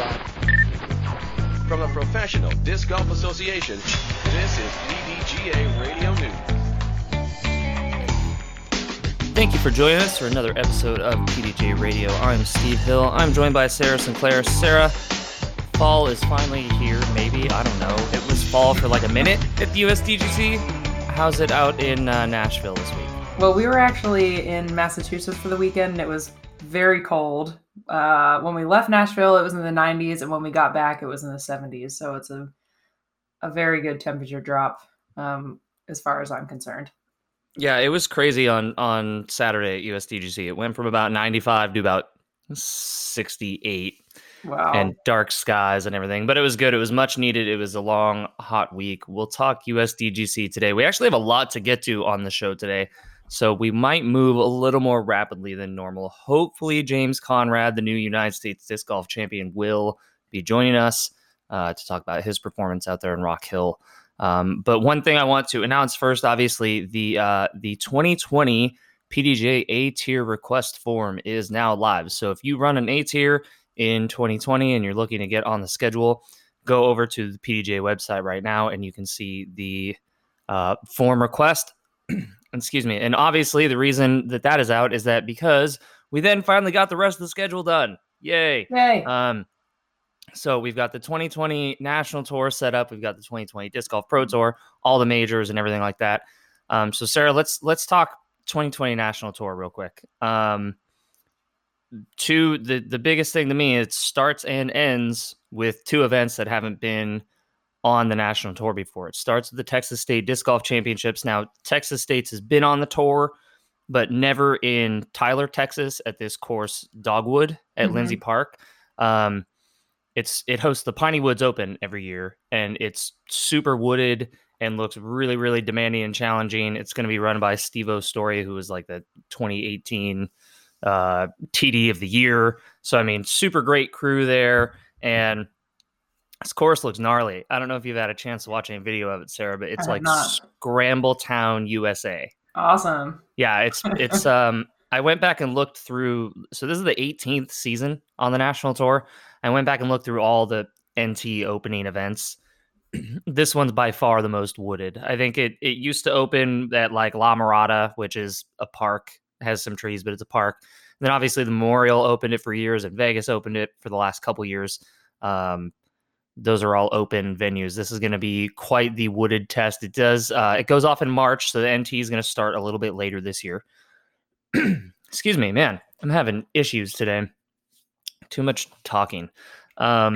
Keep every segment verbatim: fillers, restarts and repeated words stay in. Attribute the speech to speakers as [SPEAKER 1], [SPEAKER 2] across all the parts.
[SPEAKER 1] From the Professional Disc Golf Association, this is P D G A Radio News.
[SPEAKER 2] Thank you for joining us for another episode of P D G A Radio. I'm Steve Hill. I'm joined by Sarah Sinclair. Sarah, fall is finally here, maybe. I don't know. It was fall for like a minute at the U S D G C. How's it out in uh, Nashville this week?
[SPEAKER 3] Well, we were actually in Massachusetts for the weekend, and it was very cold. Uh, when we left Nashville, it was in the nineties, and when we got back, it was in the seventies. So it's a a very good temperature drop um, as far as I'm concerned.
[SPEAKER 2] Yeah, it was crazy on, on Saturday at U S D G C. It went from about ninety-five to about sixty-eight.
[SPEAKER 3] Wow.
[SPEAKER 2] And dark skies and everything. But it was good. It was much needed. It was a long, hot week. We'll talk U S D G C today. We actually have a lot to get to on the show today. So we might move a little more rapidly than normal. Hopefully, James Conrad, the new United States Disc Golf Champion, will be joining us uh, to talk about his performance out there in Rock Hill. Um, but one thing I want to announce first, obviously, the uh, the twenty twenty P D G A A-Tier request form is now live. So if you run an A-Tier in twenty twenty and you're looking to get on the schedule, go over to the P D G A website right now and you can see the uh, form request. Excuse me. And obviously the reason that that is out is that because we then finally got the rest of the schedule done. Yay.
[SPEAKER 3] Yay.
[SPEAKER 2] Um, so we've got the twenty twenty National Tour set up. We've got the twenty twenty Disc Golf Pro Tour, all the majors and everything like that. Um, so Sarah, let's let's talk twenty twenty National Tour real quick. Um, two the the biggest thing to me, it starts and ends with two events that haven't been on the National Tour before. It starts with the Texas State Disc Golf Championships. Now, Texas State's has been on the tour, but never in Tyler, Texas, at this course, Dogwood at
[SPEAKER 3] Mm-hmm.
[SPEAKER 2] Lindsay Park. Um, it's it hosts the Piney Woods Open every year, and it's super wooded and looks really, really demanding and challenging. It's going to be run by Steve-O Story, who was like the twenty eighteen uh, T D of the year. So, I mean, super great crew there, and this course looks gnarly. I don't know if you've had a chance to watch any video of it, Sarah, but it's like
[SPEAKER 3] not.
[SPEAKER 2] Scrambletown, U S A.
[SPEAKER 3] Awesome.
[SPEAKER 2] Yeah, it's it's um I went back and looked through, so this is the eighteenth season on the National Tour. I went back and looked through all the N T opening events. This one's by far the most wooded. I think it it used to open at like La Mirada, which is a park, has some trees, but it's a park. And then obviously the Memorial opened it for years, and Vegas opened it for the last couple years. Um, Those are all open venues. This is going to be quite the wooded test. It does. Uh, it goes off in March, so the N T is going to start a little bit later this year. Excuse me, man. I'm having issues today. Too much talking. Um,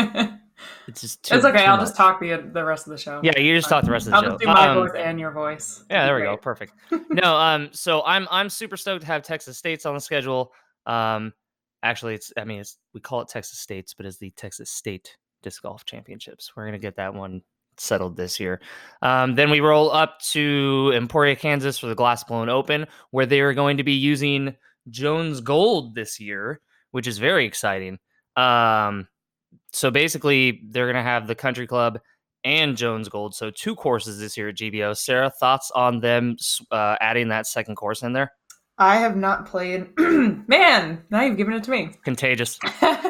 [SPEAKER 2] it's just too,
[SPEAKER 3] It's okay.
[SPEAKER 2] too
[SPEAKER 3] I'll
[SPEAKER 2] much.
[SPEAKER 3] just talk the the rest of the show.
[SPEAKER 2] Yeah, you just talk the rest of the
[SPEAKER 3] I'll
[SPEAKER 2] show.
[SPEAKER 3] just do my
[SPEAKER 2] Um,
[SPEAKER 3] voice and your voice.
[SPEAKER 2] Yeah, there we
[SPEAKER 3] Great.
[SPEAKER 2] go. Perfect. No, um, so I'm I'm super stoked to have Texas State's on the schedule. Um, actually, it's I mean it's we call it Texas State's, but it's the Texas State Disc Golf Championships. We're gonna get that one settled this year. Um, then we roll up to Emporia, Kansas for the Glassblown Open, where they are going to be using Jones Gold this year, which is very exciting. Um, so basically, they're gonna have the Country Club and Jones Gold, so two courses this year at G B O. Sarah, thoughts on them uh, adding that second course in there?
[SPEAKER 3] I have not played. Man, now you've given it to me.
[SPEAKER 2] Contagious.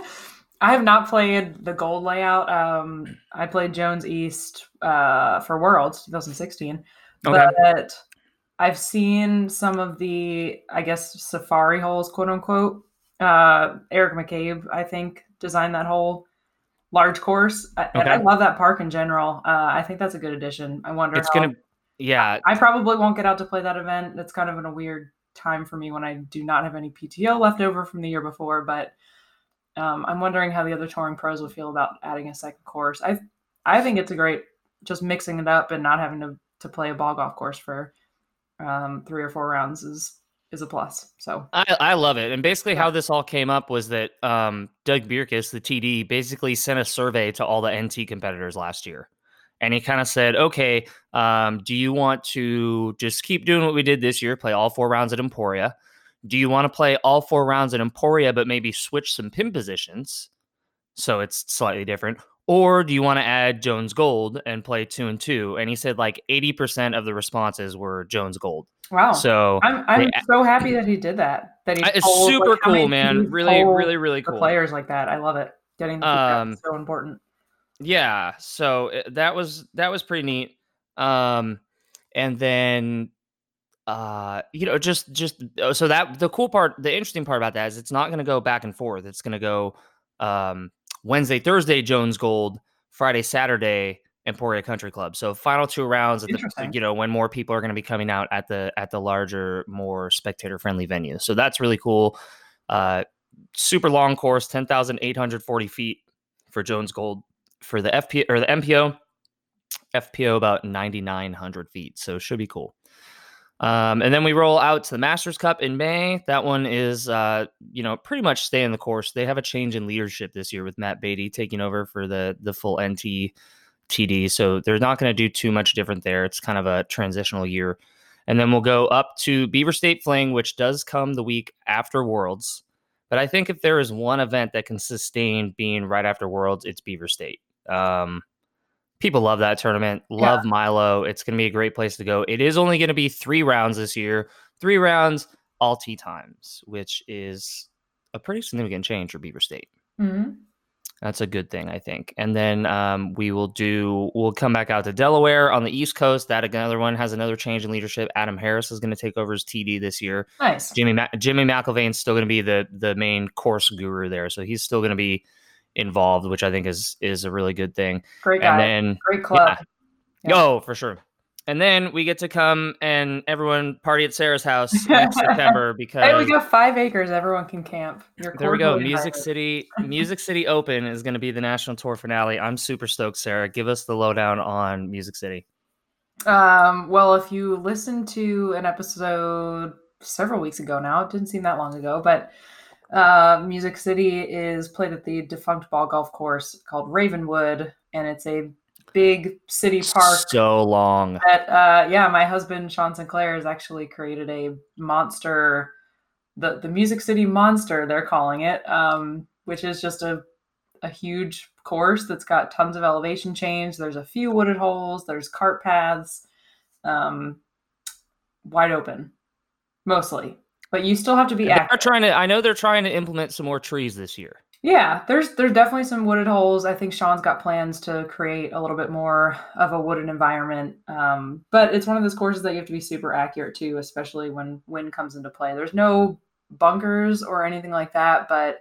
[SPEAKER 3] I have not played the gold layout. Um, I played Jones East uh, for Worlds twenty sixteen,
[SPEAKER 2] Okay.
[SPEAKER 3] but I've seen some of the, I guess, safari holes, quote unquote. Uh, Eric McCabe, I think, designed that whole large course, I, and I
[SPEAKER 2] Okay.
[SPEAKER 3] love that park in general. Uh, I think that's a good addition. I wonder.
[SPEAKER 2] It's
[SPEAKER 3] how,
[SPEAKER 2] gonna, yeah,
[SPEAKER 3] I probably won't get out to play that event. It's kind of in a weird time for me when I do not have any P T O left over from the year before, but. Um, I'm wondering how the other touring pros would feel about adding a second course. I I think it's a great, just mixing it up and not having to, to play a ball golf course for um, three or four rounds is is a plus. So
[SPEAKER 2] I, I love it. And basically
[SPEAKER 3] Yeah.
[SPEAKER 2] how this all came up was that um, Doug Bierkes, the T D, basically sent a survey to all the N T competitors last year. And he kind of said, okay, um, do you want to just keep doing what we did this year, play all four rounds at Emporia? Do you want to play all four rounds at Emporia, but maybe switch some pin positions so it's slightly different? Or do you want to add Jones Gold and play two and two? And he said like eighty percent of the responses were Jones Gold.
[SPEAKER 3] wow,
[SPEAKER 2] So
[SPEAKER 3] I'm I'm
[SPEAKER 2] they-
[SPEAKER 3] so happy that he did that. That he
[SPEAKER 2] it's
[SPEAKER 3] told,
[SPEAKER 2] super
[SPEAKER 3] like, how many
[SPEAKER 2] cool, man.
[SPEAKER 3] teams
[SPEAKER 2] Really,
[SPEAKER 3] told
[SPEAKER 2] really, really
[SPEAKER 3] the
[SPEAKER 2] cool.
[SPEAKER 3] players like that. I love it. Getting the feedback
[SPEAKER 2] Um,
[SPEAKER 3] is so important.
[SPEAKER 2] yeah, so uh, that was that was pretty neat. Um, and then uh, you know, just just uh, so that the cool part, the interesting part about that is it's not going to go back and forth. It's going to go um Wednesday, Thursday, Jones Gold, Friday, Saturday, Emporia Country Club. So final two rounds of the,
[SPEAKER 3] Interesting.
[SPEAKER 2] you know, when more people are going to be coming out at the at the larger, more spectator friendly venue. So that's really cool. Uh, super long course, ten thousand eight hundred forty feet for Jones Gold. For the F P or the M P O, F P O about ninety-nine hundred feet. So it should be cool. Um, and then we roll out to the Masters Cup in May. That one is, uh, you know, pretty much staying the course. They have a change in leadership this year with Matt Beatty taking over for the the full N T T D. So they're not going to do too much different there. It's kind of a transitional year. And then we'll go up to Beaver State Fling, which does come the week after Worlds. But I think if there is one event that can sustain being right after Worlds, it's Beaver State. Um, people love that tournament, love
[SPEAKER 3] Yeah.
[SPEAKER 2] Milo. It's going to be a great place to go. It is only going to be three rounds this year, three rounds, all tee times, which is a pretty significant change for Beaver State.
[SPEAKER 3] Mm-hmm.
[SPEAKER 2] That's a good thing, I think. And then um, we will do, we'll come back out to Delaware on the East Coast. That another one has another change in leadership. Adam Harris is going to take over as T D this year.
[SPEAKER 3] Nice.
[SPEAKER 2] Jimmy Ma- Jimmy McIlvain's still going to be the the main course guru there, so he's still going to be involved, which I think is is a really good thing.
[SPEAKER 3] Great
[SPEAKER 2] And
[SPEAKER 3] guy.
[SPEAKER 2] then
[SPEAKER 3] Great club.
[SPEAKER 2] yeah.
[SPEAKER 3] Yeah.
[SPEAKER 2] Oh, for sure. And then we get to come and everyone party at Sarah's house next September because
[SPEAKER 3] Hey, we got five acres. Everyone can camp. You're
[SPEAKER 2] there we go.
[SPEAKER 3] cordially
[SPEAKER 2] Music
[SPEAKER 3] invited.
[SPEAKER 2] City, Music City Open is going to be the national tour finale. I'm super stoked, Sarah. Give us the lowdown on Music City.
[SPEAKER 3] Um, well, if you listened to an episode several weeks ago now, it didn't seem that long ago, but uh, Music City is played at the defunct ball golf course called Ravenwood, and it's a big city park.
[SPEAKER 2] So long.
[SPEAKER 3] That, uh, yeah, my husband, Sean Sinclair, has actually created a monster, the, the Music City Monster, they're calling it, um, which is just a, a huge course that's got tons of elevation change. There's a few wooded holes. There's cart paths, um, wide open, mostly. But you still have to be
[SPEAKER 2] They're
[SPEAKER 3] active.
[SPEAKER 2] trying to, I know they're trying to implement some more trees this year.
[SPEAKER 3] Yeah, there's there's definitely some wooded holes. I think Sean's got plans to create a little bit more of a wooded environment. Um, but it's one of those courses that you have to be super accurate to, especially when wind comes into play. There's no bunkers or anything like that, but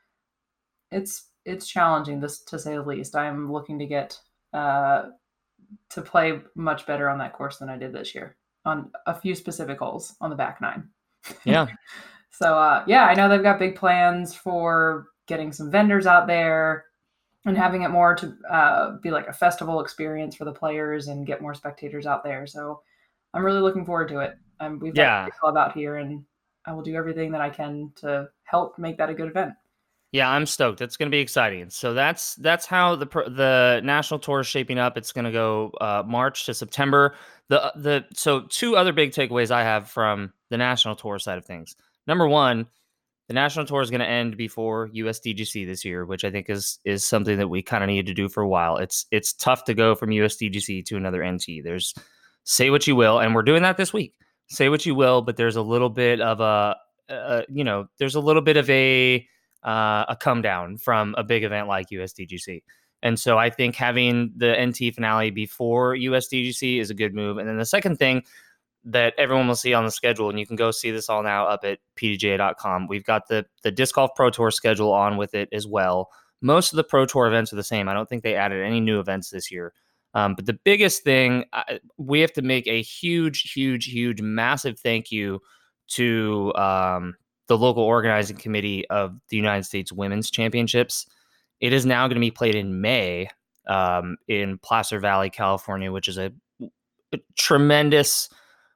[SPEAKER 3] it's it's challenging, this to say the least. I'm looking to get uh, to play much better on that course than I did this year on a few specific holes on the back nine.
[SPEAKER 2] Yeah.
[SPEAKER 3] So uh, yeah, I know they've got big plans for getting some vendors out there and having it more to uh, be like a festival experience for the players and get more spectators out there. So I'm really looking forward to it. Um, we've got
[SPEAKER 2] Yeah.
[SPEAKER 3] a great club out here, and I will do everything that I can to help make that a good event.
[SPEAKER 2] Yeah, I'm stoked. It's going to be exciting. So that's that's how the pro- the national tour is shaping up. It's going to go uh, March to September. The the so two other big takeaways I have from the national tour side of things. Number one, the national tour is going to end before U S D G C this year, which I think is is something that we kind of needed to do for a while. It's it's tough to go from U S D G C to another N T. There's say what you will, and we're doing that this week. Say what you will, but there's a little bit of a, a you know, there's a little bit of a uh, a come down from a big event like U S D G C. And so I think having the N T finale before U S D G C is a good move. And then the second thing that everyone will see on the schedule, and you can go see this all now up at P D G A dot com. We've got the the Disc Golf Pro Tour schedule on with it as well. Most of the Pro Tour events are the same. I don't think they added any new events this year. Um, but the biggest thing, I, we have to make a huge, huge, huge, massive thank you to um, the local organizing committee of the United States Women's Championships. It is now going to be played in May um, in Placer Valley, California, which is a, a tremendous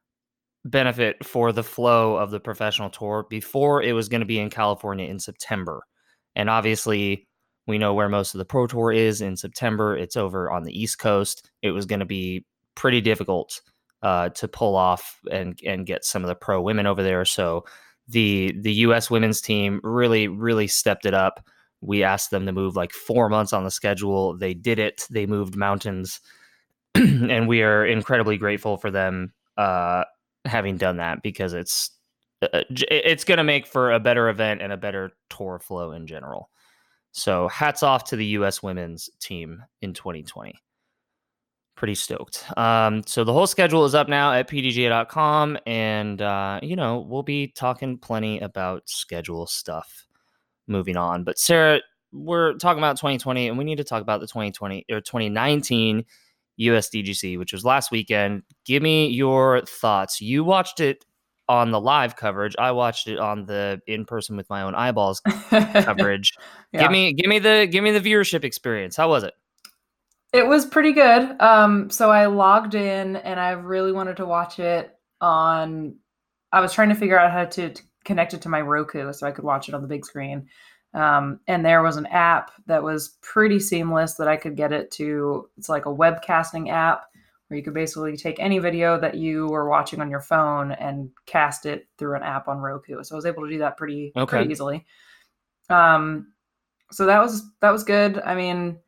[SPEAKER 2] benefit for the flow of the professional tour. Before, it was going to be in California in September. And obviously, we know where most of the Pro Tour is in September. It's over on the East Coast. It was going to be pretty difficult uh, to pull off and, and get some of the pro women over there. So the the U S women's team really, really stepped it up. We asked them to move like four months on the schedule. They did it. They moved mountains. And we are incredibly grateful for them uh, having done that, because it's uh, it's going to make for a better event and a better tour flow in general. So hats off to the U S women's team in twenty twenty. Pretty stoked. Um, so the whole schedule is up now at P D G A dot com, and uh, you know, we'll be talking plenty about schedule stuff moving on. But Sarah, we're talking about twenty twenty, and we need to talk about the twenty twenty or twenty nineteen U S D G C, which was last weekend. Give me your thoughts. You watched it on the live coverage. I watched it on the in-person with my own eyeballs coverage.
[SPEAKER 3] Yeah.
[SPEAKER 2] Give me, give me the, give me the viewership experience. How was it?
[SPEAKER 3] It was pretty good. Um, so I logged in and I really wanted to watch it on, I was trying to figure out how to, to connect it to my Roku so I could watch it on the big screen. Um, and there was an app that was pretty seamless that I could get it to. It's like a webcasting app where you could basically take any video that you were watching on your phone and cast it through an app on Roku. So I was able to do that pretty,
[SPEAKER 2] Okay.
[SPEAKER 3] pretty easily. Um, so that was, that was good. I mean,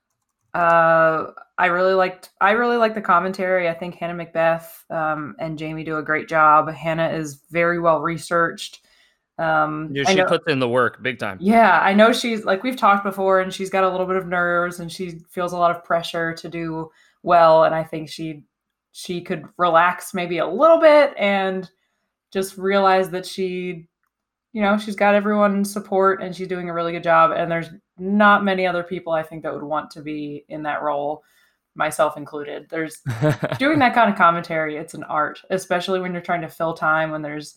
[SPEAKER 3] Uh, I really liked, I really liked the commentary. I think Hannah Macbeth, um, and Jamie do a great job. Hannah is very well researched. Um,
[SPEAKER 2] Yeah,
[SPEAKER 3] I
[SPEAKER 2] she
[SPEAKER 3] know-
[SPEAKER 2] puts in the work big time.
[SPEAKER 3] yeah, I know she's like, we've talked before and she's got a little bit of nerves and she feels a lot of pressure to do well. And I think she, she could relax maybe a little bit and just realize that she, you know, she's got everyone's support and she's doing a really good job. And there's not many other people I think that would want to be in that role, myself included. There's doing that kind of commentary. It's an art, especially when you're trying to fill time, when there's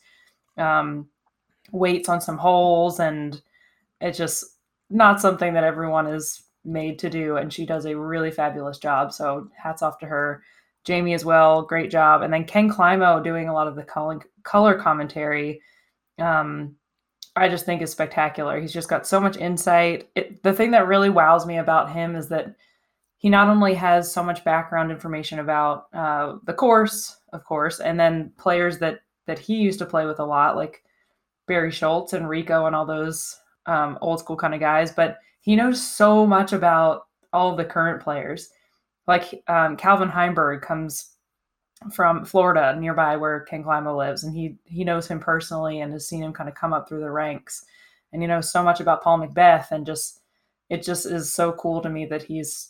[SPEAKER 3] um, weights on some holes, and it's just not something that everyone is made to do. And she does a really fabulous job. So hats off to her. Jamie as well. Great job. And then Ken Climo doing a lot of the color, color commentary. Um, I just think is spectacular. He's just got so much insight. It, the thing that really wows me about him is that he not only has so much background information about uh, the course, of course, and then players that that he used to play with a lot, like Barry Schultz and Rico and all those um, old school kind of guys, but he knows so much about all of the current players. Like um, Calvin Heimberg comes from Florida, nearby where Ken Climo lives, and he he knows him personally and has seen him kind of come up through the ranks, and he knows so much about Paul Macbeth, and just it just is so cool to me that he's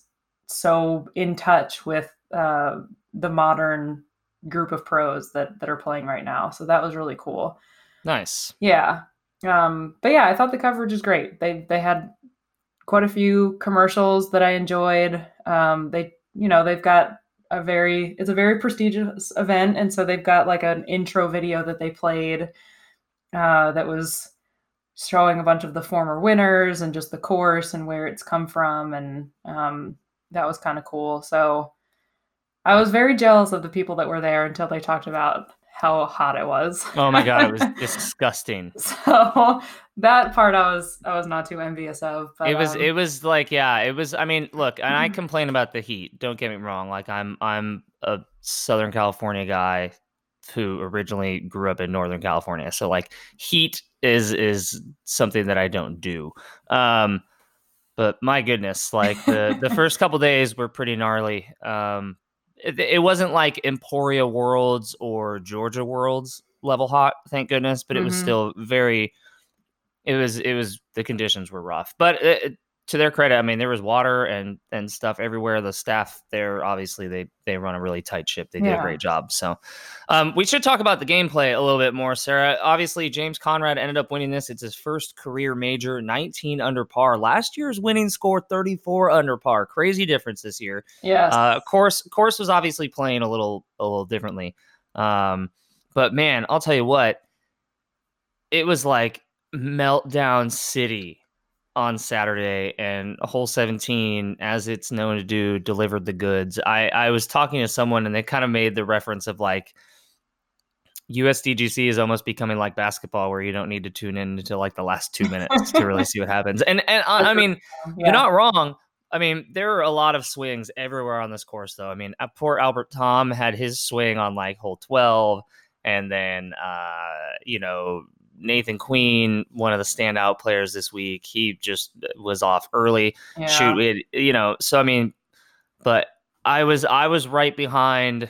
[SPEAKER 3] so in touch with uh, the modern group of pros that that are playing right now. So that was really cool.
[SPEAKER 2] Nice.
[SPEAKER 3] Yeah, um, but yeah, I thought the coverage was great. They they had quite a few commercials that I enjoyed. Um, they you know they've got a very, it's a very prestigious event. And so they've got like an intro video that they played uh, that was showing a bunch of the former winners and just the course and where it's come from. And um, that was kind of cool. So I was very jealous of the people that were there until they talked about how hot it was.
[SPEAKER 2] Oh my God, it was disgusting.
[SPEAKER 3] So that part I was I was not too envious of. But,
[SPEAKER 2] it was
[SPEAKER 3] um,
[SPEAKER 2] it was like, yeah, it was. I mean, look, and I complain about the heat. Don't get me wrong. Like I'm I'm a Southern California guy who originally grew up in Northern California, so like heat is is something that I don't do. Um, but my goodness, like the the first couple days were pretty gnarly. Um, it, it wasn't like Emporia Worlds or Georgia Worlds level hot, thank goodness, but it was
[SPEAKER 3] Mhm.
[SPEAKER 2] still very. It was, it was, the conditions were rough, but it, to their credit, I mean, there was water and, and stuff everywhere. The staff there, obviously they, they run a really tight ship. They did
[SPEAKER 3] Yeah.
[SPEAKER 2] a great job. So um, we should talk about the gameplay a little bit more, Sarah. Obviously James Conrad ended up winning this. It's his first career major, nineteen under par. Last year's winning score, thirty-four under par. Crazy difference this year.
[SPEAKER 3] Yes.
[SPEAKER 2] Uh, course, course was obviously playing a little, a little differently. Um, but man, I'll tell you what, it was like Meltdown City on Saturday, and hole seventeen, as it's known to do, delivered the goods. I, I was talking to someone and they kind of made the reference of like U S D G C is almost becoming like basketball, where you don't need to tune in until like the last two minutes to really see what happens. And and I, I mean,
[SPEAKER 3] Yeah.
[SPEAKER 2] you're not wrong. I mean, there are a lot of swings everywhere on this course, though. I mean, uh, poor Albert Tom had his swing on like hole twelve, and then uh, you know, Nathan Queen, one of the standout players this week, he just was off early.
[SPEAKER 3] Yeah.
[SPEAKER 2] Shoot, it, you know. So I mean, but I was I was right behind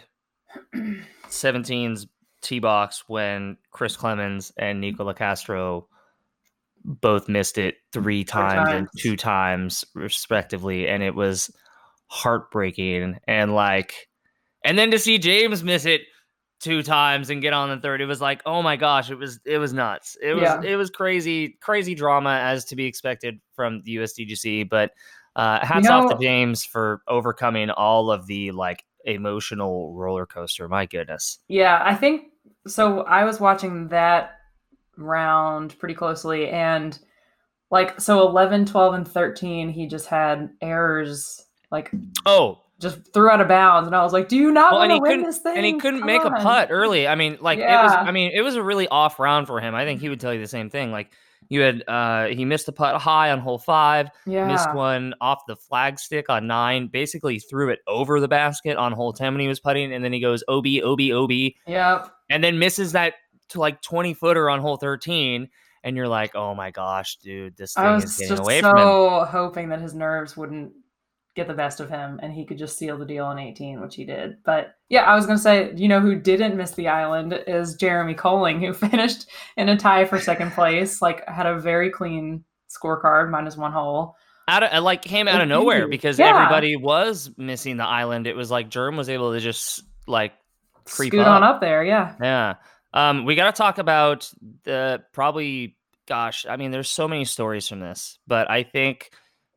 [SPEAKER 2] seventeen's tee box when Chris Clemens and Nicola Castro both missed it three times,
[SPEAKER 3] times.
[SPEAKER 2] and two times respectively, and it was heartbreaking. And like, and then to see James miss it two times and get on the third, it was like, oh my gosh, it was it was nuts. It was
[SPEAKER 3] Yeah.
[SPEAKER 2] it was crazy, crazy drama as to be expected from the U S D G C. But uh, hats
[SPEAKER 3] You
[SPEAKER 2] off to
[SPEAKER 3] know-
[SPEAKER 2] James for overcoming all of the like emotional roller coaster. My goodness.
[SPEAKER 3] Yeah, I think so. I was watching that round pretty closely, and like, so eleven, twelve, and thirteen, he just had errors, like
[SPEAKER 2] Oh,
[SPEAKER 3] just threw out of bounds, and I was like, "Do you not
[SPEAKER 2] well, and
[SPEAKER 3] want
[SPEAKER 2] he
[SPEAKER 3] to win
[SPEAKER 2] couldn't,
[SPEAKER 3] this thing?"
[SPEAKER 2] and he couldn't
[SPEAKER 3] Come
[SPEAKER 2] make a
[SPEAKER 3] on."
[SPEAKER 2] putt early. I mean, like it was.
[SPEAKER 3] Yeah.
[SPEAKER 2] I mean, it was a really off round for him. I think he would tell you the same thing. Like you had, uh, he missed a putt high on hole five,
[SPEAKER 3] Yeah,
[SPEAKER 2] missed one off the flag stick on nine. Basically, threw it over the basket on hole ten when he was putting, and then he goes O B, O B, O B,
[SPEAKER 3] yep.
[SPEAKER 2] and then misses that to like twenty footer on hole thirteen. And you're like, oh my gosh, dude, this thing
[SPEAKER 3] I
[SPEAKER 2] is
[SPEAKER 3] was
[SPEAKER 2] getting
[SPEAKER 3] just
[SPEAKER 2] away from him.
[SPEAKER 3] so hoping that his nerves wouldn't get the best of him and he could just seal the deal on eighteen, which he did. But yeah, I was going to say, you know, who didn't miss the island is Jeremy Colling, who finished in a tie for second place, like had a very clean scorecard, minus one hole.
[SPEAKER 2] Out of, like came out of
[SPEAKER 3] Thank
[SPEAKER 2] nowhere
[SPEAKER 3] you.
[SPEAKER 2] because
[SPEAKER 3] Yeah.
[SPEAKER 2] everybody was missing the island. It was like Germ was able to just like creep
[SPEAKER 3] Scoot
[SPEAKER 2] up.
[SPEAKER 3] on up there, yeah.
[SPEAKER 2] Yeah. Um, we got to talk about the probably, gosh, I mean, there's so many stories from this, but I think,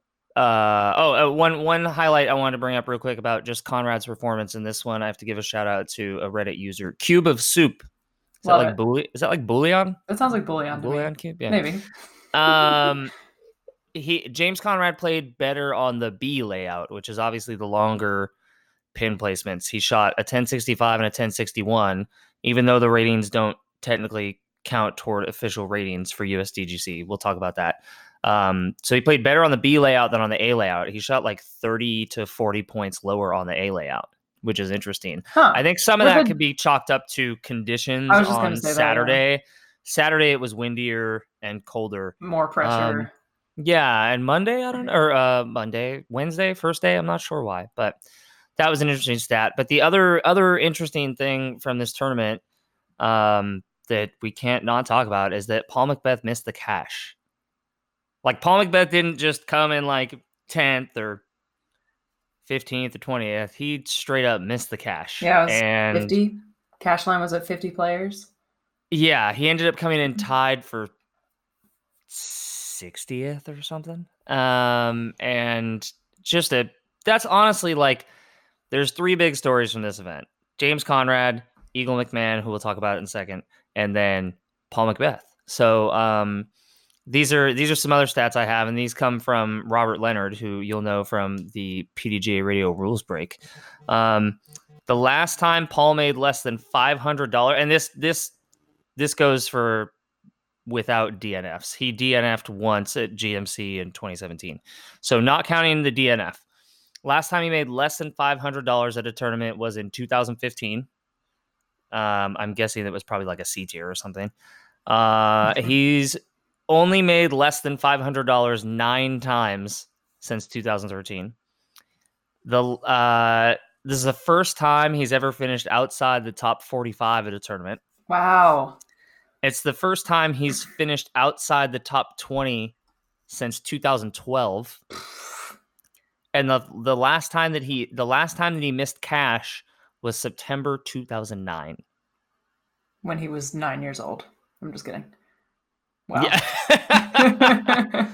[SPEAKER 2] uh, oh, uh, one, one highlight I wanted to bring up real quick about just Conrad's performance in this one. I have to give a shout out to a Reddit user, Cube of Soup. Is
[SPEAKER 3] Love
[SPEAKER 2] that like
[SPEAKER 3] it.
[SPEAKER 2] bouillon? Is that like bouillon?
[SPEAKER 3] That sounds like bullion to me.
[SPEAKER 2] Bouillon cube? Yeah.
[SPEAKER 3] Maybe.
[SPEAKER 2] Um, he James Conrad played better on the B layout, which is obviously the longer pin placements. He shot a ten sixty-five and a ten sixty-one, even though the ratings don't technically count toward official ratings for U S D G C. We'll talk about that. Um, so he played better on the B layout than on the A layout. He shot like thirty to forty points lower on the A layout, which is interesting.
[SPEAKER 3] Huh.
[SPEAKER 2] I think some of
[SPEAKER 3] Was
[SPEAKER 2] that
[SPEAKER 3] it-
[SPEAKER 2] could be chalked up to conditions
[SPEAKER 3] I was just gonna
[SPEAKER 2] on
[SPEAKER 3] say that, yeah.
[SPEAKER 2] Saturday. Saturday it was windier and colder.
[SPEAKER 3] More pressure.
[SPEAKER 2] Um, Yeah, and Monday, I don't know, or uh, Monday, Wednesday, first day, I'm not sure why, but that was an interesting stat. But the other other interesting thing from this tournament um, that we can't not talk about is that Paul McBeth missed the cash. Like Paul McBeth didn't just come in like tenth or fifteenth or twentieth. He straight up missed the cash.
[SPEAKER 3] yeah, it was
[SPEAKER 2] and
[SPEAKER 3] fifty. Cash line was at fifty players.
[SPEAKER 2] yeah, he ended up coming in tied for sixtieth or something. Um, and just a that's honestly like there's three big stories from this event: James Conrad, Eagle McMahon, who we'll talk about in a second, and then Paul McBeth. So um, these are these are some other stats I have, and these come from Robert Leonard, who you'll know from the P D G A Radio Rules Break. Um, the last time Paul made less than five hundred dollars, and this this this goes for without D N Fs. He D N F'd once at G M C in twenty seventeen. So not counting the D N F. Last time he made less than five hundred dollars at a tournament was in two thousand fifteen. Um, I'm guessing it was probably like a C tier or something. Uh, he's only made less than five hundred dollars nine times since two thousand thirteen. The uh, this is the first time he's ever finished outside the top forty-five at a tournament.
[SPEAKER 3] Wow.
[SPEAKER 2] It's the first time he's finished outside the top twenty since two thousand twelve. And the the last time that he the last time that he missed cash was September two thousand nine.
[SPEAKER 3] When he was nine years old. I'm just kidding. Wow.
[SPEAKER 2] Yeah.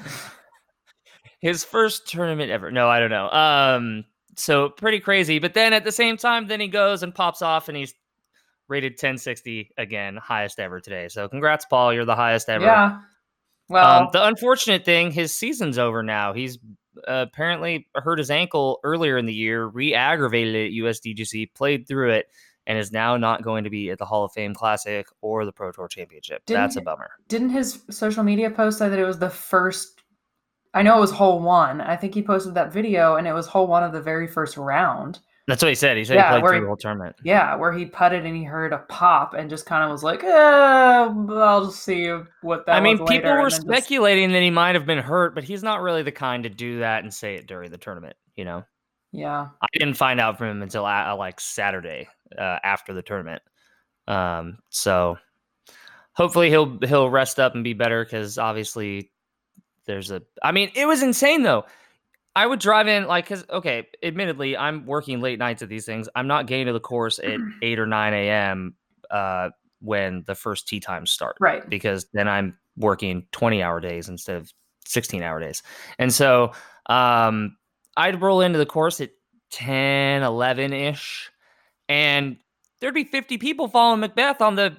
[SPEAKER 2] His first tournament ever. No, I don't know. Um, so pretty crazy. But then at the same time, then he goes and pops off and he's rated ten sixty again, highest ever today. So congrats, Paul. You're the highest ever.
[SPEAKER 3] Yeah. Well,
[SPEAKER 2] Um, the unfortunate thing, his season's over now. He's uh, apparently hurt his ankle earlier in the year, re-aggravated it at U S D G C, played through it, and is now not going to be at the Hall of Fame Classic or the Pro Tour Championship.
[SPEAKER 3] Didn't
[SPEAKER 2] That's a
[SPEAKER 3] he-
[SPEAKER 2] bummer.
[SPEAKER 3] didn't his social media post say that it was the first? I know it was hole one. I think he posted that video, and it was hole one of the very first round.
[SPEAKER 2] That's what he said. He said
[SPEAKER 3] Yeah,
[SPEAKER 2] he played
[SPEAKER 3] where
[SPEAKER 2] through
[SPEAKER 3] he-
[SPEAKER 2] the whole tournament.
[SPEAKER 3] Yeah, where he putted and he heard a pop and just kind of was like, eh, I'll just see what that
[SPEAKER 2] I mean,
[SPEAKER 3] was
[SPEAKER 2] people
[SPEAKER 3] later,"
[SPEAKER 2] were
[SPEAKER 3] and then just-
[SPEAKER 2] speculating that he might have been hurt, but he's not really the kind to do that and say it during the tournament. You know,
[SPEAKER 3] Yeah.
[SPEAKER 2] I didn't find out from him until uh, like Saturday uh, after the tournament. Um, so hopefully he'll he'll rest up and be better because obviously there's a. I mean, it was insane though. I would drive in like because okay, admittedly, I'm working late nights at these things. I'm not getting to the course at eight or nine a.m. Uh, when the first tee times start,
[SPEAKER 3] Right?
[SPEAKER 2] Because then I'm working twenty hour days instead of sixteen hour days, and so um, I'd roll into the course at ten, eleven ish, and there'd be fifty people following Macbeth on the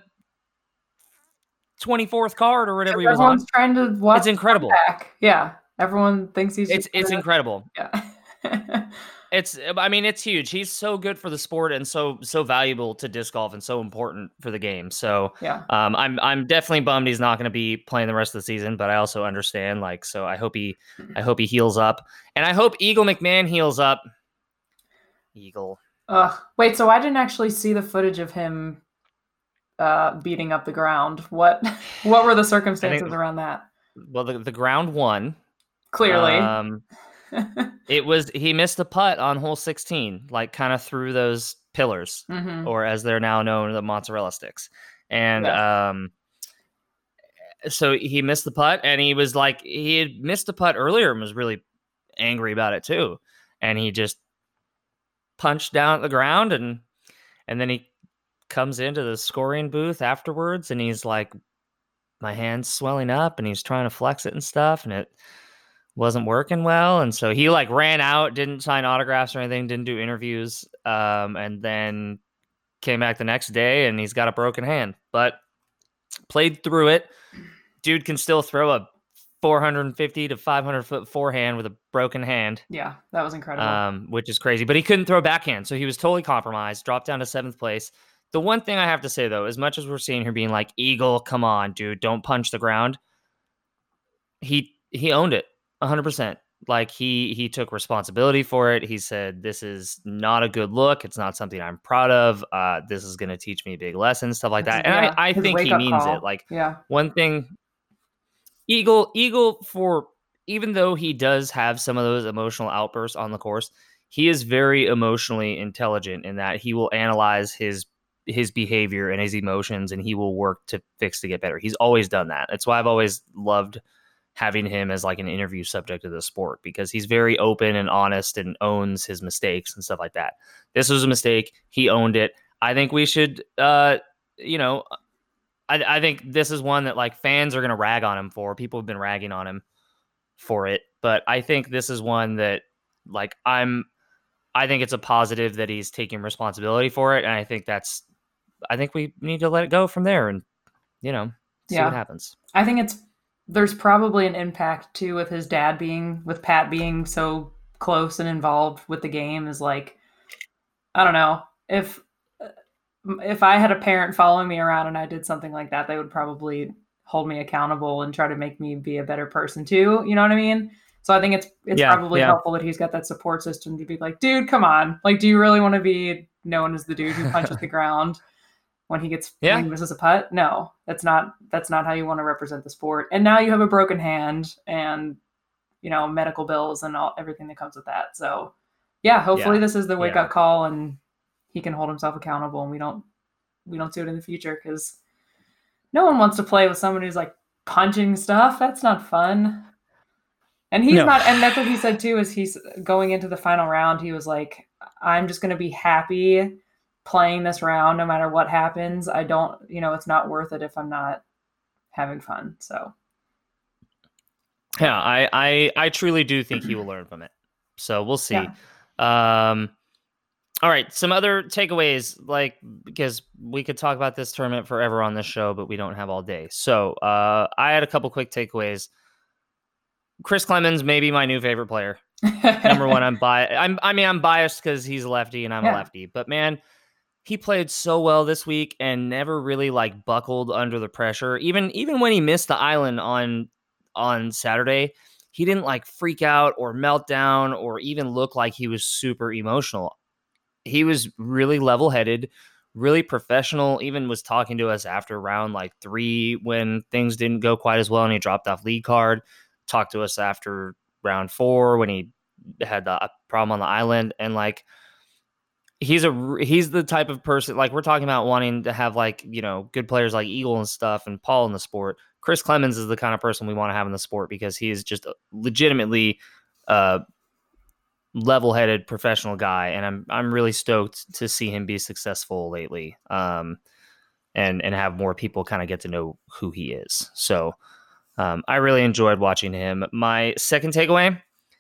[SPEAKER 2] twenty-fourth card or whatever he was on.
[SPEAKER 3] Everyone's trying to watch.
[SPEAKER 2] It's incredible.
[SPEAKER 3] Back. Yeah, everyone thinks he's.
[SPEAKER 2] It's it's
[SPEAKER 3] gonna,
[SPEAKER 2] incredible.
[SPEAKER 3] Yeah.
[SPEAKER 2] It's, I mean, it's huge. He's so good for the sport and so so valuable to disc golf and so important for the game. So
[SPEAKER 3] yeah,
[SPEAKER 2] um, I'm I'm definitely bummed he's not going to be playing the rest of the season. But I also understand, like, so I hope he I hope he heals up, and I hope Eagle McMahon heals up. Eagle.
[SPEAKER 3] Ugh. Wait, so I didn't actually see the footage of him uh, beating up the ground. What what were the circumstances
[SPEAKER 2] think,
[SPEAKER 3] around that?
[SPEAKER 2] Well, the the ground won.
[SPEAKER 3] Clearly.
[SPEAKER 2] Um, it was he missed a putt on hole sixteen, like kind of through those pillars,
[SPEAKER 3] mm-hmm.
[SPEAKER 2] or as they're now known, the mozzarella sticks. And
[SPEAKER 3] yeah.
[SPEAKER 2] um, so he missed the putt, and he was like, he had missed a putt earlier and was really angry about it too. And he just punched down at the ground, and and then he comes into the scoring booth afterwards, and he's like, my hand's swelling up, and he's trying to flex it and stuff, and it wasn't working well. And so he like ran out, didn't sign autographs or anything, didn't do interviews, um, and then came back the next day, and he's got a broken hand, but played through it. Dude can still throw a four hundred fifty to five hundred foot forehand with a broken hand.
[SPEAKER 3] Yeah, that was incredible.
[SPEAKER 2] Um, which is crazy, but he couldn't throw backhand. So he was totally compromised, dropped down to seventh place. The one thing I have to say though, as much as we're seeing here being like, Eagle, come on, dude, don't punch the ground. He, he owned it one hundred percent. Like he, he took responsibility for it. He said, this is not a good look. It's not something I'm proud of. Uh, this is going to teach me a big lesson, stuff like that. And
[SPEAKER 3] yeah,
[SPEAKER 2] I, I think he means
[SPEAKER 3] call.
[SPEAKER 2] it. Like
[SPEAKER 3] yeah.
[SPEAKER 2] one thing, Eagle, Eagle for, even though he does have some of those emotional outbursts on the course, he is very emotionally intelligent in that he will analyze his his behavior and his emotions, and he will work to fix to get better. He's always done that. That's why I've always loved having him as like an interview subject of the sport, because he's very open and honest and owns his mistakes and stuff like that. This was a mistake. He owned it. I think we should, uh, you know, I, I think this is one that like fans are going to rag on him for. People have been ragging on him for it, but I think this is one that like I'm, I think it's a positive that he's taking responsibility for it. And I think that's, I think we need to let it go from there and, you know, see
[SPEAKER 3] yeah.
[SPEAKER 2] what happens.
[SPEAKER 3] I think it's, there's probably an impact too with his dad being, with Pat being so close and involved with the game is like, I don't know, if, if I had a parent following me around and I did something like that, they would probably hold me accountable and try to make me be a better person too. You know what I mean? So I think it's, it's yeah, probably yeah. helpful that he's got that support system to be like, dude, come on. Like, do you really want to be known as the dude who punches the ground when he gets,
[SPEAKER 2] yeah.
[SPEAKER 3] when he misses a putt? No, that's not, that's not how you want to represent the sport. And now you have a broken hand and, you know, medical bills and all, everything that comes with that. So yeah, hopefully yeah. this is the wake yeah. up call and he can hold himself accountable and we don't, we don't do it in the future, because no one wants to play with someone who's like punching stuff. That's not fun. And he's no. not, and that's what he said too, is he's going into the final round. He was like, I'm just going to be happy playing this round no matter what happens. I don't, you know, it's not worth it if I'm not having fun. So
[SPEAKER 2] yeah, I, I, I truly do think he will learn from it. So we'll see. Yeah. Um, all right. Some other takeaways, like, because we could talk about this tournament forever on this show, but we don't have all day. So uh, I had a couple quick takeaways. Chris Clemens may be my new favorite player. Number one, I'm biased. I'm, I mean, I'm biased because he's a lefty and I'm yeah. a lefty. But man, he played so well this week and never really like buckled under the pressure. Even even when he missed the island on on Saturday, he didn't like freak out or melt down or even look like he was super emotional. He was really level-headed, really professional. Even was talking to us after round like three when things didn't go quite as well and he dropped off lead card. Talked to us after round four when he had the problem on the island. And like, he's a he's the type of person, like we're talking about wanting to have like, you know, good players like Eagle and stuff and Paul in the sport. Chris Clemens is the kind of person we want to have in the sport because he is just legitimately uh level-headed professional guy, and I'm I'm really stoked to see him be successful lately. Um and and have more people kind of get to know who he is. So um I really enjoyed watching him. My second takeaway,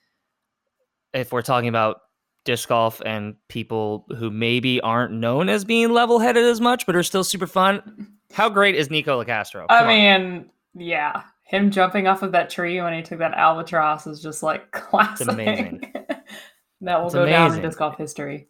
[SPEAKER 2] if we're talking about disc golf and people who maybe aren't known as being level-headed as much, but are still super fun. How great is Nico Locastro? Come
[SPEAKER 3] I
[SPEAKER 2] on.
[SPEAKER 3] mean, yeah, him jumping off of that tree when he took that albatross is just like classic.
[SPEAKER 2] It's amazing.
[SPEAKER 3] That will
[SPEAKER 2] It's
[SPEAKER 3] go down in
[SPEAKER 2] amazing.
[SPEAKER 3] disc golf history.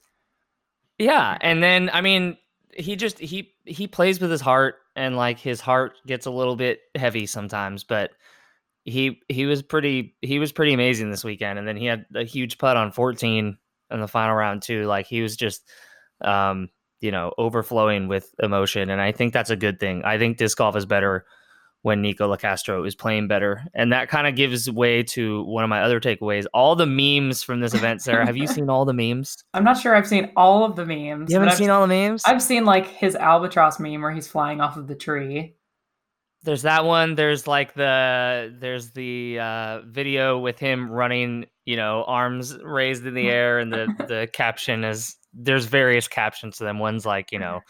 [SPEAKER 2] Yeah, and then I mean, he just he he plays with his heart, and like his heart gets a little bit heavy sometimes, but he he was pretty he was pretty amazing this weekend. And then he had a huge putt on fourteen in the final round too. Like he was just um you know, overflowing with emotion, and I think that's a good thing. I think disc golf is better when Nico Locastro is playing better, and that kind of gives way to one of my other takeaways. All the memes from this event, Sarah. Have you seen all the memes?
[SPEAKER 3] I'm not sure I've seen all of the memes.
[SPEAKER 2] You haven't
[SPEAKER 3] but
[SPEAKER 2] seen
[SPEAKER 3] I've,
[SPEAKER 2] all the memes?
[SPEAKER 3] I've seen like his albatross meme where he's flying off of the tree.
[SPEAKER 2] There's that one. There's like the there's the uh, video with him running, you know, arms raised in the air, and the the caption is, there's various captions to them. One's like, you know,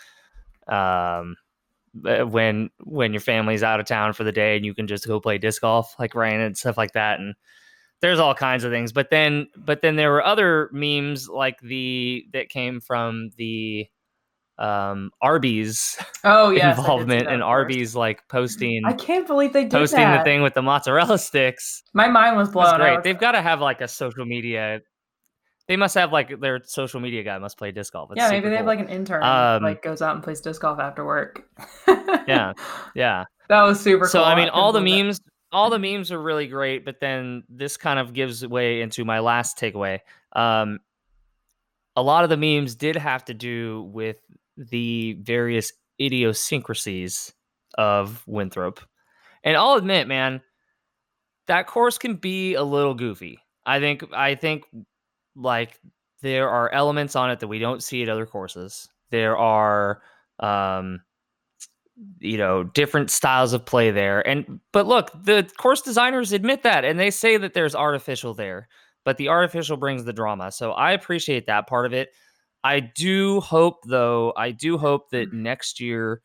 [SPEAKER 2] um, when when your family's out of town for the day and you can just go play disc golf, like Ryan, and stuff like that. And there's all kinds of things. But then but then there were other memes like the that came from the um Arby's
[SPEAKER 3] Oh yes, I did see
[SPEAKER 2] involvement,
[SPEAKER 3] that,
[SPEAKER 2] and
[SPEAKER 3] of course.
[SPEAKER 2] Arby's like posting
[SPEAKER 3] I can't believe they did
[SPEAKER 2] posting
[SPEAKER 3] that.
[SPEAKER 2] the thing with the mozzarella sticks.
[SPEAKER 3] My mind was blown.
[SPEAKER 2] That's
[SPEAKER 3] I
[SPEAKER 2] great.
[SPEAKER 3] was-
[SPEAKER 2] They've got to have like a social media. They must have like their social media guy must play disc golf. It's
[SPEAKER 3] yeah, maybe
[SPEAKER 2] super
[SPEAKER 3] they have
[SPEAKER 2] cool.
[SPEAKER 3] like an intern
[SPEAKER 2] Um,
[SPEAKER 3] like goes out and plays disc golf after work.
[SPEAKER 2] yeah, yeah.
[SPEAKER 3] That was super
[SPEAKER 2] So
[SPEAKER 3] cool.
[SPEAKER 2] I mean, all the
[SPEAKER 3] couldn't believe
[SPEAKER 2] memes, all the memes are really great. But then this kind of gives way into my last takeaway. Um, a lot of the memes did have to do with the various idiosyncrasies of Winthrop. And I'll admit, man, that course can be a little goofy. I think I think like there are elements on it that we don't see at other courses. There are um you know, different styles of play there. And but look, the course designers admit that, and they say that there's artificial there, but the artificial brings the drama. So I appreciate that part of it. I do hope though, I do hope that next year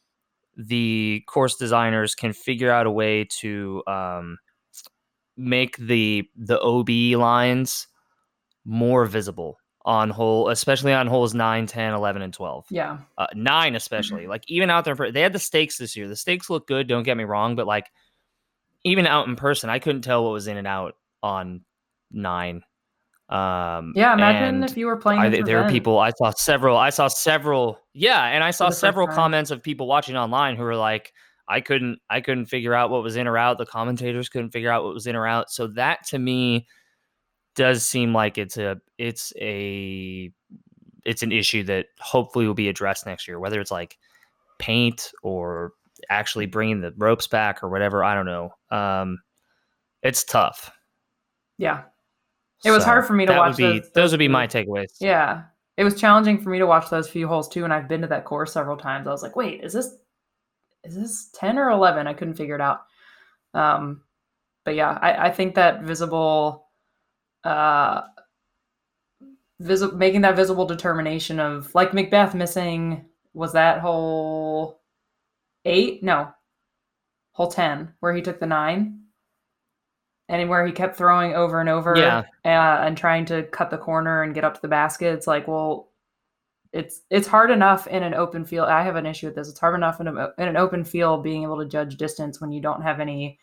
[SPEAKER 2] the course designers can figure out a way to um make the the O B lines more visible on hole, especially on holes nine, ten, eleven, and twelve.
[SPEAKER 3] Yeah.
[SPEAKER 2] Uh, nine especially. Like even out there, they had the stakes this year. The stakes look good, don't get me wrong, but like even out in person, I couldn't tell what was in and out on nine. Um,
[SPEAKER 3] Yeah, imagine
[SPEAKER 2] and
[SPEAKER 3] if you were playing
[SPEAKER 2] I,
[SPEAKER 3] this
[SPEAKER 2] there are
[SPEAKER 3] event.
[SPEAKER 2] people, I saw several, I saw several, yeah, and I saw
[SPEAKER 3] the first
[SPEAKER 2] several
[SPEAKER 3] time.
[SPEAKER 2] comments of people watching online who were like, I couldn't, I couldn't figure out what was in or out. The commentators couldn't figure out what was in or out. So that to me does seem like it's a, it's a, it's an issue that hopefully will be addressed next year, whether it's like paint or actually bringing the ropes back or whatever. I don't know. Um, it's tough.
[SPEAKER 3] Yeah. It was
[SPEAKER 2] So
[SPEAKER 3] hard for me to
[SPEAKER 2] that
[SPEAKER 3] watch
[SPEAKER 2] would be,
[SPEAKER 3] those-
[SPEAKER 2] those,
[SPEAKER 3] those
[SPEAKER 2] would be my
[SPEAKER 3] few-
[SPEAKER 2] takeaways.
[SPEAKER 3] Yeah. It was challenging for me to watch those few holes too, and I've been to that course several times. I was like, wait, is this is this ten or eleven? I couldn't figure it out. Um, but yeah, I, I think that visible uh visi- making that visible determination of like Macbeth missing, was that hole eight? No. Hole ten, where he took the nine. And where he kept throwing over and over
[SPEAKER 2] Yeah.
[SPEAKER 3] uh, and trying to cut the corner and get up to the basket. It's like, well, it's it's hard enough in an open field. I have an issue with this. It's hard enough in, a, in an open field being able to judge distance when you don't have any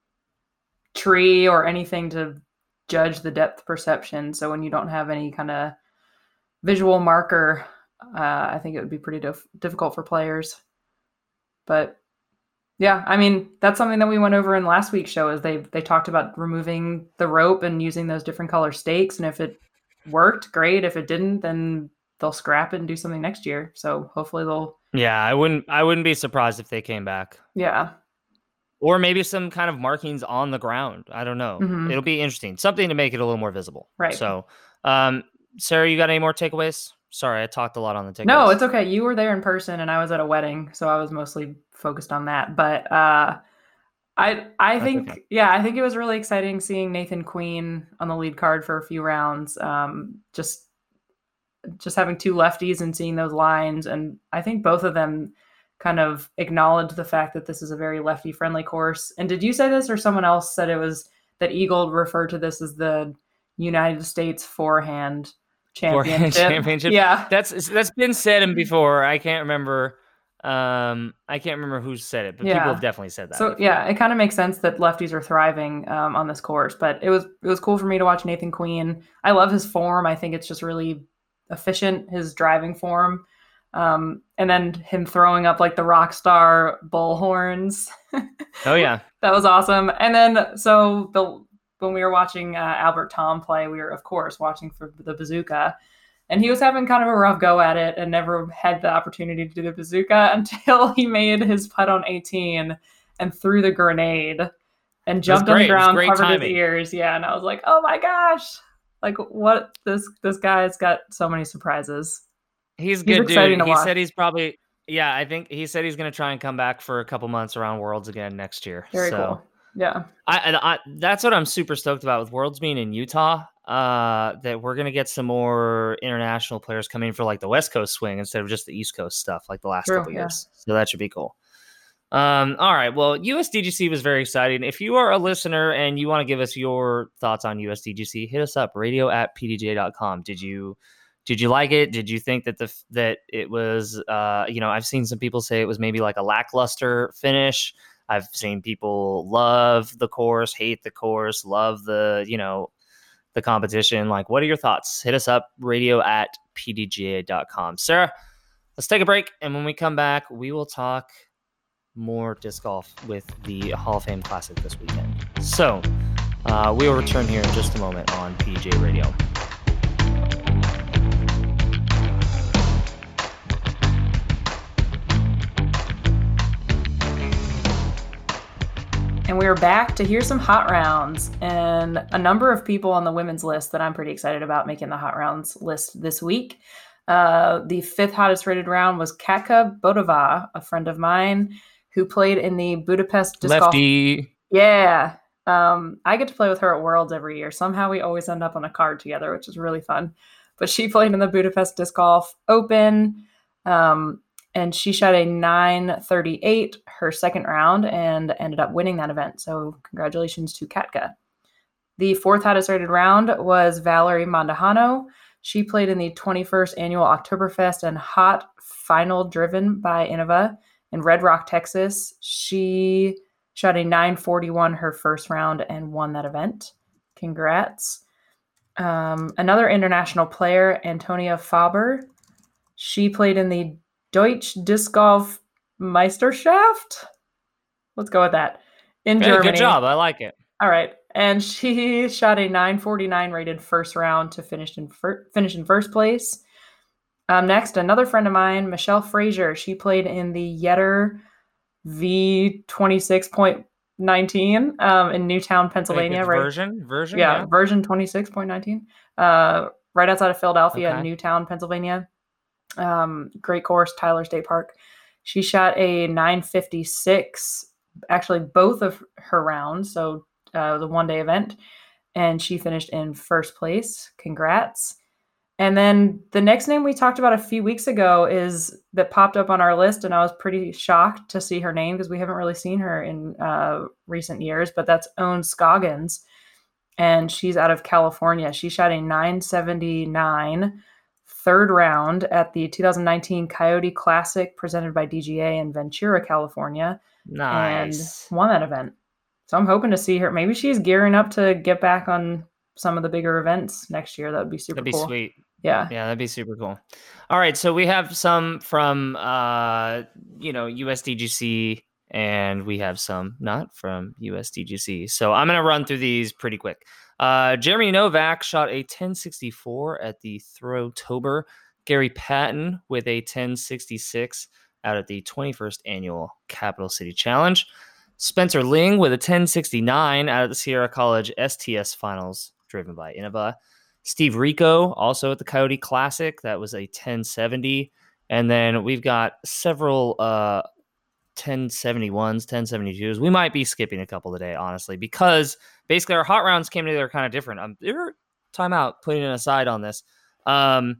[SPEAKER 3] tree or anything to judge the depth perception. So when you don't have any kind of visual marker, uh, I think it would be pretty dif- difficult for players. But yeah, I mean, that's something that we went over in last week's show is they they talked about removing the rope and using those different color stakes. And if it worked, great. If it didn't, then they'll scrap it and do something next year. So hopefully they'll.
[SPEAKER 2] Yeah, I wouldn't I wouldn't be surprised if they came back.
[SPEAKER 3] Yeah.
[SPEAKER 2] Or maybe some kind of markings on the ground. I don't know.
[SPEAKER 3] Mhm.
[SPEAKER 2] It'll be interesting. Something to make it a little more visible.
[SPEAKER 3] Right.
[SPEAKER 2] So, um, Sarah, you got any more takeaways? Sorry, I talked a lot on the tickets.
[SPEAKER 3] No, it's okay. You were there in person, and I was at a wedding, so I was mostly focused on that. But uh, I I think
[SPEAKER 2] okay.
[SPEAKER 3] yeah, I think it was really exciting seeing Nathan Queen on the lead card for a few rounds. Um, just just having two lefties and seeing those lines, and I think both of them kind of acknowledged the fact that this is a very lefty friendly course. And did you say this, or someone else said it was that Eagle referred to this as the United States forehand championship?
[SPEAKER 2] Forehand championship.
[SPEAKER 3] Yeah,
[SPEAKER 2] that's that's been said before. I can't remember. Um, I can't remember who said it, but
[SPEAKER 3] yeah.
[SPEAKER 2] people have definitely said that.
[SPEAKER 3] So
[SPEAKER 2] before.
[SPEAKER 3] yeah, it kind of makes sense that lefties are thriving um, on this course. But it was it was cool for me to watch Nathan Queen. I love his form. I think it's just really efficient, his driving form. Um, and then him throwing up like the rock star bull horns.
[SPEAKER 2] Oh yeah,
[SPEAKER 3] that was awesome. And then so the when we were watching uh, Albert Tom play, we were of course watching for the bazooka, and he was having kind of a rough go at it and never had the opportunity to do the bazooka until he made his putt on eighteen and threw the grenade and jumped on the ground, covered timing. his ears. Yeah, and I was like, oh my gosh, like what this this guy's got so many surprises.
[SPEAKER 2] He's good, he's dude. He watch. said he's probably, yeah, I think he said he's going to try and come back for a couple months around Worlds again next year.
[SPEAKER 3] Very
[SPEAKER 2] so,
[SPEAKER 3] cool. Yeah.
[SPEAKER 2] I, I, that's what I'm super stoked about with Worlds being in Utah, uh, that we're going to get some more international players coming for like the West Coast swing instead of just the East Coast stuff like the last True, couple yeah. years. So that should be cool. Um, all right. Well, U S D G C was very exciting. If you are a listener and you want to give us your thoughts on U S D G C, hit us up, radio at p d j dot com. Did you... Did you like it? Did you think that the that it was, uh, you know, I've seen some people say it was maybe like a lackluster finish. I've seen people love the course, hate the course, love the, you know, the competition. Like, what are your thoughts? Hit us up, radio at p d g a dot com. Sarah, let's take a break. And when we come back, we will talk more disc golf with the Hall of Fame Classic this weekend. So uh, we will return here in just a moment on P D J Radio.
[SPEAKER 3] And we are back to hear some hot rounds, and a number of people on the women's list that I'm pretty excited about making the hot rounds list this week. Uh, the fifth hottest rated round was Katka Bodova, a friend of mine who played in the Budapest Disc
[SPEAKER 2] Lefty.
[SPEAKER 3] Golf. Yeah. Um, I get to play with her at Worlds every year. Somehow we always end up on a card together, which is really fun. But she played in the Budapest Disc Golf Open. Um, And she shot a nine thirty-eight her second round and ended up winning that event. So congratulations to Katka. The fourth hottest rated round was Valerie Mondahano. She played in the twenty-first annual Oktoberfest and Hot Final driven by Innova in Red Rock, Texas. She shot a nine forty-one her first round and won that event. Congrats. Um, another international player, Antonia Faber. She played in the Deutsche Disc Golf Meisterschaft. Let's go with that. In
[SPEAKER 2] hey,
[SPEAKER 3] Germany.
[SPEAKER 2] Good job. I like it.
[SPEAKER 3] All right. And she shot a nine forty-nine rated first round to finish in, fir- finish in first place. Um, next, another friend of mine, Michelle Frazier. She played in the Yetter V twenty-six point nineteen um, in Newtown, Pennsylvania. Right?
[SPEAKER 2] Version? Version?
[SPEAKER 3] Yeah,
[SPEAKER 2] yeah.
[SPEAKER 3] version twenty-six point nineteen. Uh, right outside of Philadelphia,
[SPEAKER 2] okay.
[SPEAKER 3] Newtown, Pennsylvania. Um, great course, Tyler State Park. She shot a nine fifty-six, actually both of her rounds, so uh, the one-day event, and she finished in first place. Congrats. And then the next name we talked about a few weeks ago is that popped up on our list, and I was pretty shocked to see her name because we haven't really seen her in uh, recent years, but that's Owen Scoggins, and she's out of California. She shot a nine seventy-nine third round at the two thousand nineteen Coyote Classic presented by D G A in Ventura, California.
[SPEAKER 2] Nice.
[SPEAKER 3] And won that event. So I'm hoping to see her. Maybe she's gearing up to get back on some of the bigger events next year. That would be super
[SPEAKER 2] That'd be
[SPEAKER 3] cool.
[SPEAKER 2] sweet.
[SPEAKER 3] Yeah.
[SPEAKER 2] Yeah, that'd be super cool. All right. So we have some from, uh, you know, U S D G C, and we have some not from U S D G C. So I'm going to run through these pretty quick. Uh, Jeremy Novak shot a ten sixty-four at the Throwtober. Gary Patton with a ten sixty-six out at the twenty-first annual Capital City Challenge. Spencer Ling with a ten sixty-nine out of the Sierra College S T S Finals, driven by Innova. Steve Rico, also at the Coyote Classic. That was a ten seventy. And then we've got several uh, ten seventy-ones, ten seventy-twos. We might be skipping a couple today, honestly, because basically our hot rounds came together kind of different. Um, time out, putting it aside on this. Um,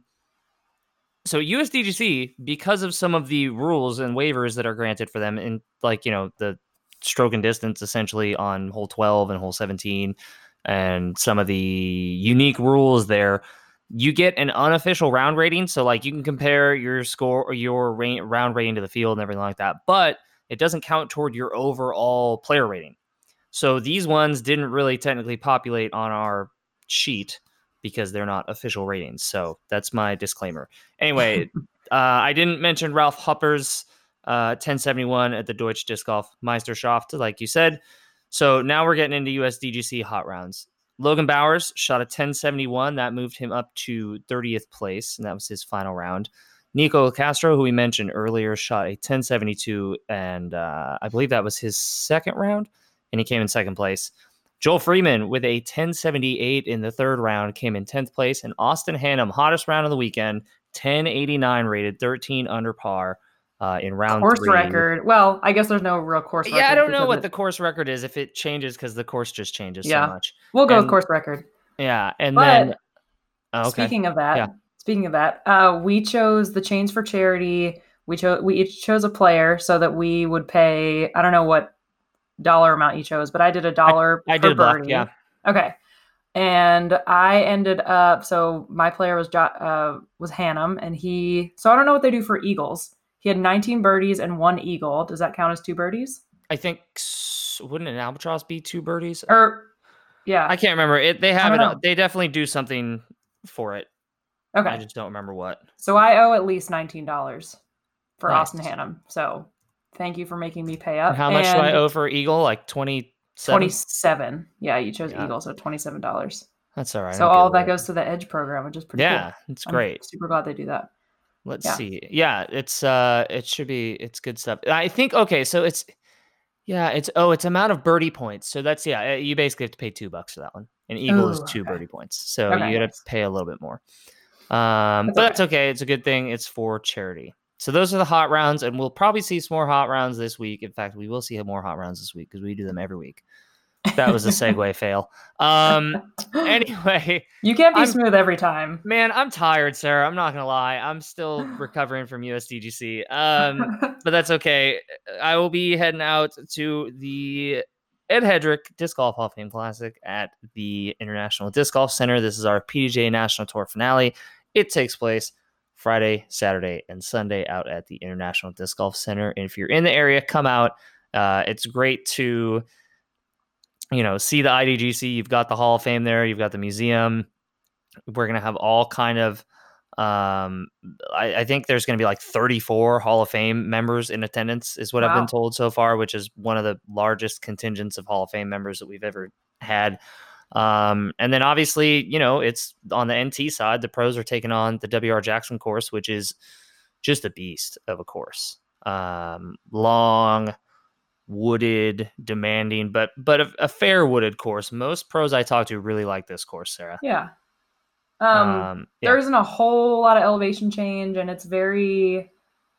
[SPEAKER 2] so U S D G C, because of some of the rules and waivers that are granted for them in, like, you know, the stroke and distance essentially on hole twelve and hole seventeen, and some of the unique rules there, you get an unofficial round rating. So like you can compare your score or your ra- round rating to the field and everything like that, but it doesn't count toward your overall player rating. So these ones didn't really technically populate on our sheet because they're not official ratings. So that's my disclaimer. Anyway, uh, I didn't mention Ralph Hupper's uh, ten seventy-one at the Deutsche Disc Golf Meisterschaft, like you said. So now we're getting into U S D G C hot rounds. Logan Bowers shot a ten seventy-one. That moved him up to thirtieth place, and that was his final round. Nico Castro, who we mentioned earlier, shot a ten seventy-two, and uh, I believe that was his second round, and he came in second place. Joel Freeman with a ten seventy-eight in the third round came in tenth place, and Austin Hannum, hottest round of the weekend, ten eighty-nine rated, thirteen under par uh, in round
[SPEAKER 3] course
[SPEAKER 2] three.
[SPEAKER 3] record. Well, I guess there's no real course record.
[SPEAKER 2] Yeah, I don't know what
[SPEAKER 3] it...
[SPEAKER 2] the course record is, if it changes because the course just changes
[SPEAKER 3] yeah.
[SPEAKER 2] so much.
[SPEAKER 3] We'll go
[SPEAKER 2] and,
[SPEAKER 3] with course record.
[SPEAKER 2] Yeah, and
[SPEAKER 3] but
[SPEAKER 2] then oh, okay.
[SPEAKER 3] speaking of that,
[SPEAKER 2] yeah.
[SPEAKER 3] speaking of that, uh, we chose the Chains for Charity. We chose we each chose a player so that we would pay. I don't know what dollar amount you chose, but I did a dollar.
[SPEAKER 2] I, I
[SPEAKER 3] per
[SPEAKER 2] did a block,
[SPEAKER 3] birdie.
[SPEAKER 2] yeah.
[SPEAKER 3] Okay. And I ended up, so my player was uh, was Hannum, and he, so I don't know what they do for eagles. He had nineteen birdies and one eagle. Does that count as two birdies?
[SPEAKER 2] I think, wouldn't an albatross be two birdies?
[SPEAKER 3] Or, yeah.
[SPEAKER 2] I can't remember. It. They have it.
[SPEAKER 3] Know.
[SPEAKER 2] They definitely do something for it.
[SPEAKER 3] Okay.
[SPEAKER 2] I just don't remember what.
[SPEAKER 3] So I owe at least nineteen dollars for
[SPEAKER 2] nice.
[SPEAKER 3] Austin Hannum. So thank you for making me pay up.
[SPEAKER 2] And how much
[SPEAKER 3] and
[SPEAKER 2] do I owe for eagle? Like twenty.
[SPEAKER 3] twenty-seven. Yeah, you chose
[SPEAKER 2] yeah.
[SPEAKER 3] eagle, so twenty-seven dollars.
[SPEAKER 2] That's all right.
[SPEAKER 3] So all of that goes to the Edge program, which is pretty
[SPEAKER 2] yeah,
[SPEAKER 3] cool.
[SPEAKER 2] it's great.
[SPEAKER 3] I'm super glad they do that.
[SPEAKER 2] Let's
[SPEAKER 3] yeah.
[SPEAKER 2] see. Yeah, it's uh it should be it's good stuff. I think okay, so it's yeah, it's oh, it's amount of birdie points. So that's yeah, you basically have to pay two bucks for that one. And eagle
[SPEAKER 3] Ooh,
[SPEAKER 2] is two
[SPEAKER 3] okay.
[SPEAKER 2] birdie points. So
[SPEAKER 3] okay,
[SPEAKER 2] you gotta
[SPEAKER 3] nice.
[SPEAKER 2] pay a little bit more. Um
[SPEAKER 3] that's
[SPEAKER 2] but
[SPEAKER 3] okay.
[SPEAKER 2] that's okay. It's a good thing. It's for charity. So those are the hot rounds, and we'll probably see some more hot rounds this week. In fact, we will see more hot rounds this week because we do them every week. That was a segue fail. Um, anyway.
[SPEAKER 3] You can't be
[SPEAKER 2] I'm,
[SPEAKER 3] smooth every time.
[SPEAKER 2] Man, I'm tired, Sarah. I'm not going to lie. I'm still recovering from U S D G C. Um, but that's okay. I will be heading out to the Ed Hedrick Disc Golf Hall of Fame Classic at the International Disc Golf Center. This is our P D G A National Tour finale. It takes place Friday, Saturday, and Sunday out at the International Disc Golf Center. And if you're in the area, come out. Uh, it's great to... you know, see the I D G C. You've got the Hall of Fame there. You've got the museum. We're going to have all kind of, um, I, I think there's going to be like thirty-four Hall of Fame members in attendance is what wow. I've been told so far, which is one of the largest contingents of Hall of Fame members that we've ever had. Um, and then obviously, you know, it's on the N T side, the pros are taking on the W R Jackson course, which is just a beast of a course. Um, long, wooded, demanding, but but a, a fair wooded course. Most pros I talk to really like this course, Sarah.
[SPEAKER 3] Yeah. Um, um yeah. There isn't a whole lot of elevation change, and it's very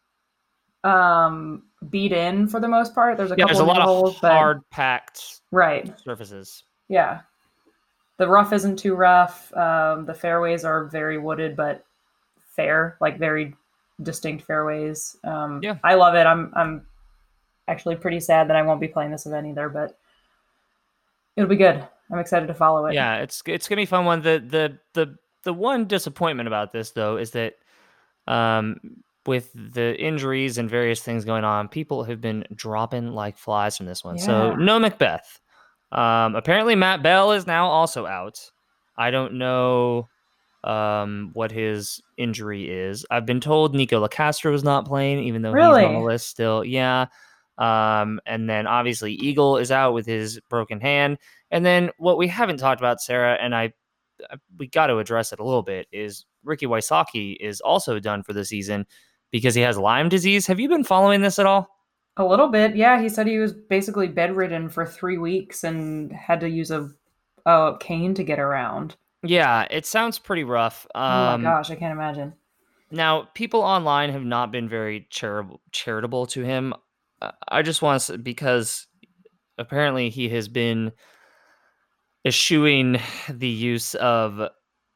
[SPEAKER 3] um beat in for the most part. There's a
[SPEAKER 2] yeah,
[SPEAKER 3] couple
[SPEAKER 2] there's a
[SPEAKER 3] of
[SPEAKER 2] lot
[SPEAKER 3] holes,
[SPEAKER 2] of hard packed
[SPEAKER 3] right
[SPEAKER 2] surfaces.
[SPEAKER 3] Yeah. The rough isn't too rough. Um, the fairways are very wooded, but fair, like very distinct fairways. Um,
[SPEAKER 2] yeah.
[SPEAKER 3] I love it. I'm I'm actually pretty sad that I won't be playing this event either, but it'll be good. I'm excited to follow it.
[SPEAKER 2] Yeah, it's it's gonna be a fun one. The the the the one disappointment about this though is that um with the injuries and various things going on, people have been dropping like flies from this one.
[SPEAKER 3] Yeah.
[SPEAKER 2] So no Macbeth. Um apparently Matt Bell is now also out. I don't know um what his injury is. I've been told Nico Lacastro is not playing, even though
[SPEAKER 3] really?
[SPEAKER 2] he's on the list still. Yeah. Um, and then obviously Eagle is out with his broken hand. And then what we haven't talked about, Sarah, and I, I we got to address it a little bit, is Ricky Wysocki is also done for the season because he has Lyme disease. Have you been following this at all?
[SPEAKER 3] A little bit, yeah. He said he was basically bedridden for three weeks and had to use a, a cane to get around.
[SPEAKER 2] Yeah, it sounds pretty rough.
[SPEAKER 3] Oh my
[SPEAKER 2] Um,
[SPEAKER 3] gosh, I can't imagine.
[SPEAKER 2] now, people online have not been very charitable charitable to him. Uh, I just want to because apparently he has been eschewing the use of uh,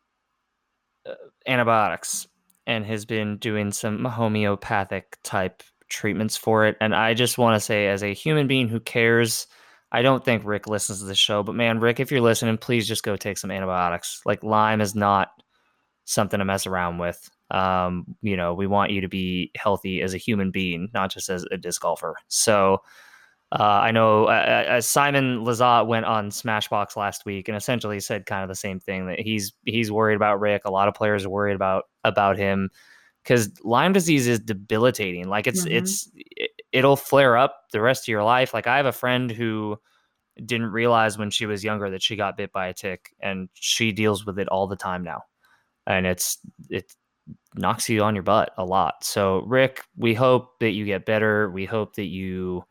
[SPEAKER 2] antibiotics and has been doing some homeopathic type treatments for it. And I just want to say, as a human being who cares, I don't think Rick listens to the show, but man, Rick, if you're listening, please just go take some antibiotics. Like Lyme is not something to mess around with. Um, you know, we want you to be healthy as a human being, not just as a disc golfer. So uh, I know uh, uh, Simon Lizotte went on Smashbox last week and essentially said kind of the same thing, that he's he's worried about Rick. A lot of players are worried about about him because Lyme disease is debilitating. Like it's
[SPEAKER 3] Mhm.
[SPEAKER 2] it's it, it'll flare up the rest of your life. Like I have a friend who didn't realize when she was younger that she got bit by a tick, and she deals with it all the time now, and it's it knocks you on your butt a lot. So Rick, we hope that you get better. We hope that you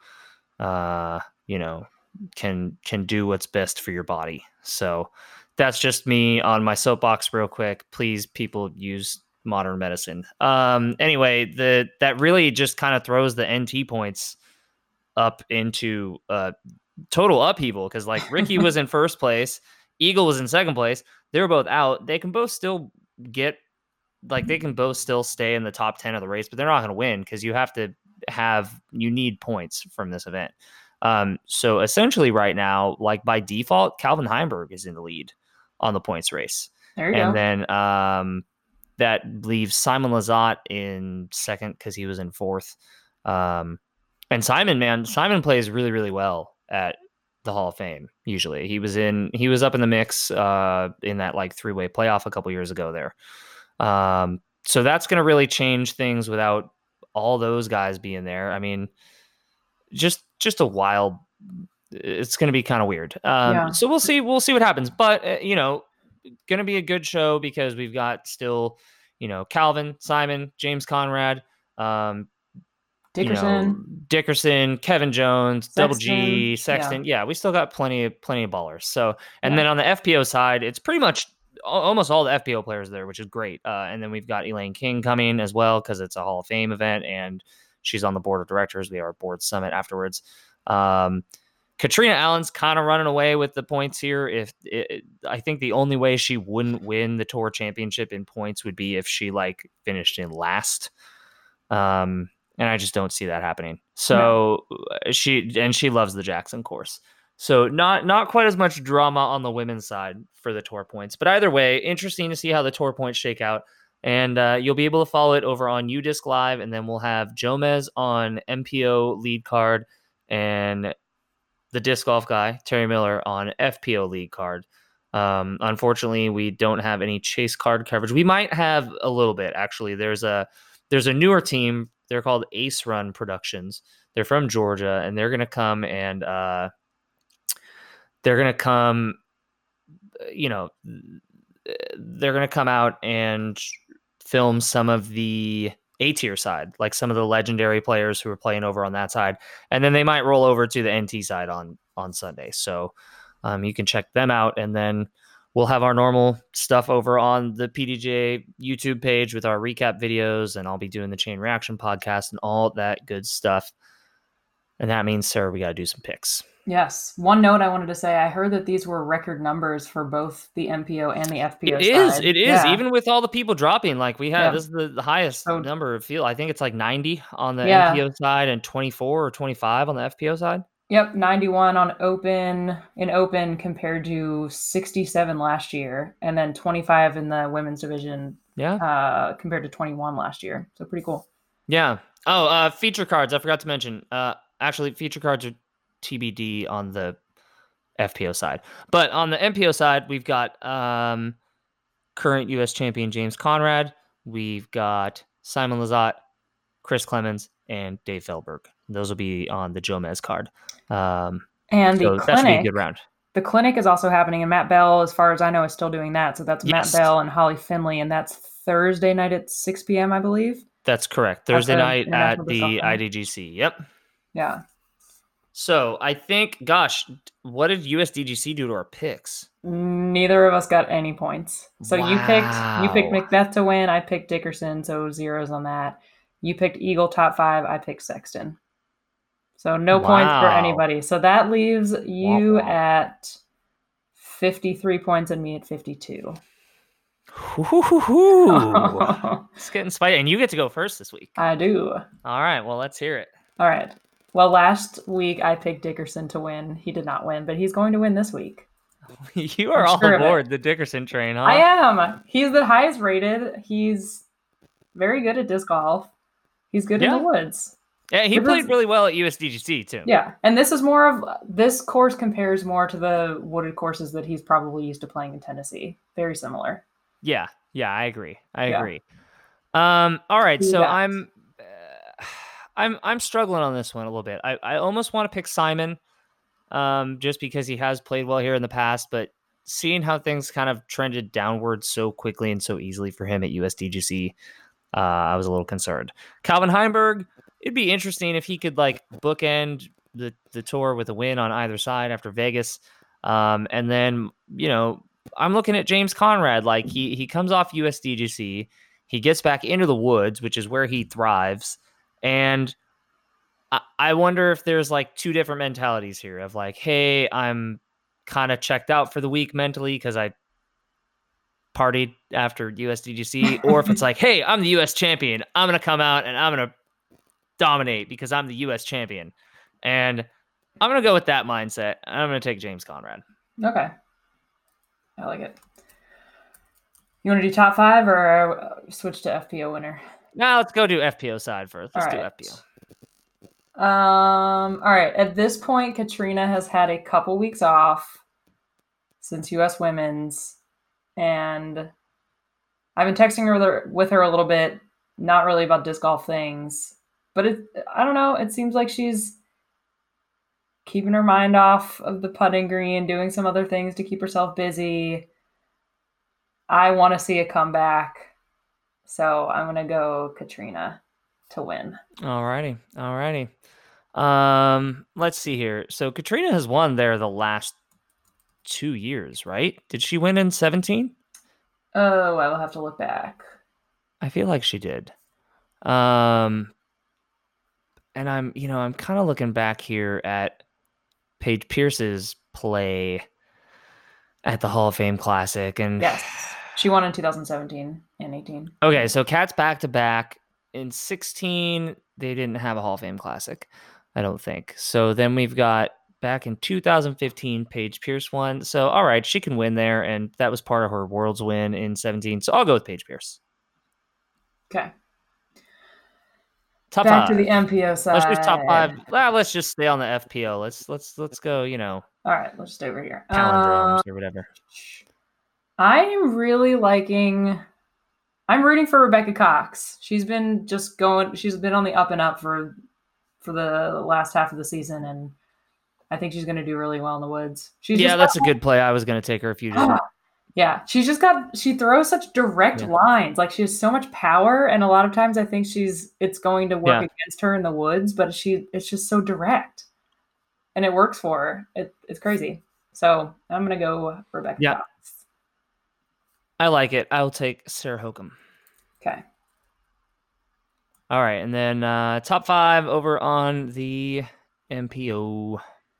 [SPEAKER 2] uh you know can can do what's best for your body. So that's just me on my soapbox real quick. Please, people, use modern medicine. Um anyway, the that really just kind of throws the N T points up into uh total upheaval, because like Ricky was in first place, Eagle was in second place. They were both out. They can both still get like they can both still stay in the top ten of the race, but they're not going to win because you have to have you need points from this event. Um, so essentially, right now, like by default, Calvin Heimberg is in the lead on the points race,
[SPEAKER 3] There you
[SPEAKER 2] and
[SPEAKER 3] go.
[SPEAKER 2] then um, that leaves Simon Lizotte in second because he was in fourth. Um, and Simon, man, Simon plays really, really well at the Hall of Fame. Usually, he was in he was up in the mix uh, in that like three way playoff a couple years ago there. Um, so that's going to really change things without all those guys being there. I mean, just just a wild. It's going to be kind of weird. Um,
[SPEAKER 3] Yeah.
[SPEAKER 2] so we'll see. We'll see what happens. But uh, you know, going to be a good show because we've got still, you know, Calvin, Simon, James Conrad, um, you know,
[SPEAKER 3] Dickerson,
[SPEAKER 2] Dickerson, Kevin Jones, Double
[SPEAKER 3] Sexton.
[SPEAKER 2] G,
[SPEAKER 3] Yeah.
[SPEAKER 2] Sexton. Yeah, we still got plenty of plenty of ballers. So, and
[SPEAKER 3] Yeah.
[SPEAKER 2] then on the F P O side, it's pretty much al- almost all the F P O players there, which is great. Uh, and then we've got Elaine King coming as well because it's a Hall of Fame event and she's on the board of directors. We have our board summit afterwards. Um, Katrina Allen's kind of running away with the points here. If it, I think the only way she wouldn't win the tour championship in points would be if she like finished in last. Um, and I just don't see that happening. So no. she and she loves the Jackson course. So not not quite as much drama on the women's side for the tour points, but either way, interesting to see how the tour points shake out. And uh, you'll be able to follow it over on UDisc Live, and then we'll have Jomez on M P O lead card and the disc golf guy Terry Miller on F P O lead card. Um, unfortunately, we don't have any chase card coverage. We might have a little bit actually. There's a there's a newer team. They're called Ace Run Productions. They're from Georgia, and they're gonna come and uh, they're gonna come. You know, they're gonna come out and film some of the A tier side, like some of the legendary players who are playing over on that side, and then they might roll over to the N T side on on Sunday. So um, you can check them out, and then we'll have our normal stuff over on the P D G A YouTube page with our recap videos, and I'll be doing the Chain Reaction podcast and all that good stuff. And that means, Sarah, we got to do some picks.
[SPEAKER 3] Yes. One note I wanted to say, I heard that these were record numbers for both the M P O and the F P O
[SPEAKER 2] It
[SPEAKER 3] side.
[SPEAKER 2] is. It is.
[SPEAKER 3] Yeah.
[SPEAKER 2] Even with all the people dropping, like we have,
[SPEAKER 3] Yeah.
[SPEAKER 2] this is the, the highest
[SPEAKER 3] So-
[SPEAKER 2] number of field. I think it's like ninety on the
[SPEAKER 3] Yeah.
[SPEAKER 2] N P O side and twenty-four or twenty-five on the F P O side.
[SPEAKER 3] Yep, ninety-one on open in open compared to sixty-seven last year, and then twenty-five in the women's division
[SPEAKER 2] Yeah.
[SPEAKER 3] uh, compared to twenty-one last year. So pretty cool.
[SPEAKER 2] Yeah. Oh, uh, feature cards. I forgot to mention. Uh, actually, feature cards are T B D on the F P O side, but on the M P O side, we've got um, current U S champion James Conrad. We've got Simon Lizotte, Chris Clemens, and Dave Feldberg. Those will be on the Jomez card. Um,
[SPEAKER 3] And
[SPEAKER 2] so
[SPEAKER 3] the
[SPEAKER 2] that should be a
[SPEAKER 3] clinic,
[SPEAKER 2] good round.
[SPEAKER 3] the clinic is also happening, and Matt Bell, as far as I know, is still doing that. So that's
[SPEAKER 2] Yes.
[SPEAKER 3] Matt Bell and Holly Finley, and that's Thursday night at six p.m., I believe.
[SPEAKER 2] That's correct. Thursday
[SPEAKER 3] the
[SPEAKER 2] night at
[SPEAKER 3] International
[SPEAKER 2] the
[SPEAKER 3] Disc Golf
[SPEAKER 2] I D G C. Yep.
[SPEAKER 3] Yeah.
[SPEAKER 2] So I think, gosh, what did U S D G C do to our picks?
[SPEAKER 3] Neither of us got any points. So you picked you picked
[SPEAKER 2] Wow.
[SPEAKER 3] Macbeth to win. I picked Dickerson, so zeros on that. You picked Eagle top five. I picked Sexton. So no points for
[SPEAKER 2] Wow.
[SPEAKER 3] anybody. So that leaves
[SPEAKER 2] Womp
[SPEAKER 3] you
[SPEAKER 2] womp.
[SPEAKER 3] at fifty-three points and me at fifty-two.
[SPEAKER 2] Ooh. It's getting spicy. And you get to go first this week.
[SPEAKER 3] I do.
[SPEAKER 2] All right. Well, let's hear it.
[SPEAKER 3] All right. Well, last week I picked Dickerson to win. He did not win, but he's going to win this week.
[SPEAKER 2] You are
[SPEAKER 3] I'm
[SPEAKER 2] all
[SPEAKER 3] sure of it.
[SPEAKER 2] aboard the Dickerson train, huh?
[SPEAKER 3] I am. He's the highest rated. He's very good at disc golf. He's good
[SPEAKER 2] Yeah.
[SPEAKER 3] in the woods.
[SPEAKER 2] Yeah, he
[SPEAKER 3] This
[SPEAKER 2] played
[SPEAKER 3] is-
[SPEAKER 2] really well at U S D G C too.
[SPEAKER 3] Yeah, and this is more of this course compares more to the wooded courses that he's probably used to playing in Tennessee. Very similar.
[SPEAKER 2] Yeah. Yeah, I agree. I
[SPEAKER 3] Yeah.
[SPEAKER 2] agree. Um. All right.
[SPEAKER 3] Who you
[SPEAKER 2] So
[SPEAKER 3] got?
[SPEAKER 2] I'm, uh, I'm, I'm struggling on this one a little bit. I, I almost want to pick Simon, um, just because he has played well here in the past, but seeing how things kind of trended downward so quickly and so easily for him at U S D G C, uh, I was a little concerned. Calvin Heimberg, it'd be interesting if he could like bookend the the tour with a win on either side after Vegas, um, and then you know. I'm looking at James Conrad. Like he he comes off U S D G C, he gets back into the woods, which is where he thrives, and I, I wonder if there's like two different mentalities here of like, hey, I'm kind of checked out for the week mentally because I partied after U S D G C, or if it's like, hey, I'm the U S champion, I'm gonna come out and I'm gonna dominate because I'm the U S champion, and I'm gonna go with that mindset. I'm gonna take James Conrad.
[SPEAKER 3] Okay. I like it. You want to do top five or uh, switch to F P O winner?
[SPEAKER 2] Now let's go do F P O side first. Let's
[SPEAKER 3] All
[SPEAKER 2] do
[SPEAKER 3] right.
[SPEAKER 2] F P O.
[SPEAKER 3] Um. All right. At this point, Katrina has had a couple weeks off since U S Women's, and I've been texting her with her, with her a little bit, not really about disc golf things, but it. I don't know. It seems like she's keeping her mind off of the putting green, doing some other things to keep herself busy. I want to see a comeback, so I'm gonna go Katrina to win.
[SPEAKER 2] Alrighty, alrighty. Um, let's see here. So Katrina has won there the last two years, right? Did she win in seventeen?
[SPEAKER 3] Oh, I will have to look back.
[SPEAKER 2] I feel like she did. Um, and I'm, you know, I'm kind of looking back here at Paige Pierce's play at the Hall of Fame Classic, and
[SPEAKER 3] Yes, she won in two thousand seventeen and eighteen.
[SPEAKER 2] okay, so Cats back to back. In sixteen, they didn't have a Hall of Fame Classic, I don't think. So then we've got back in two thousand fifteen, Paige Pierce won. So, all right, she can win there, and that was part of her Worlds win in seventeen. So I'll go with Paige Pierce.
[SPEAKER 3] Okay.
[SPEAKER 2] Top
[SPEAKER 3] Back
[SPEAKER 2] five.
[SPEAKER 3] to the M P O side.
[SPEAKER 2] Let's just top five. Well, let's just stay on the F P O. Let's let's let's go. You know,
[SPEAKER 3] All right, let's stay over here.
[SPEAKER 2] palindromes
[SPEAKER 3] Uh,
[SPEAKER 2] or whatever.
[SPEAKER 3] I'm really liking. I'm rooting for Rebecca Cox. She's been just going. She's been on the up and up for for the last half of the season, and I think she's going to do really well in the woods. She's
[SPEAKER 2] Yeah,
[SPEAKER 3] just
[SPEAKER 2] that's a
[SPEAKER 3] got-
[SPEAKER 2] good play. I was going to take her if you didn't.
[SPEAKER 3] Yeah, she's just got. She throws such direct
[SPEAKER 2] Yeah.
[SPEAKER 3] lines. Like she has so much power, and a lot of times I think she's. It's going to work
[SPEAKER 2] Yeah.
[SPEAKER 3] against her in the woods, but she. It's just so direct, and it works for her. It, it's crazy. So I'm gonna go Rebecca
[SPEAKER 2] Yeah.
[SPEAKER 3] Cox.
[SPEAKER 2] I like it. I'll take Sarah Hokum.
[SPEAKER 3] Okay.
[SPEAKER 2] All right, and then uh, top five over on the M P O.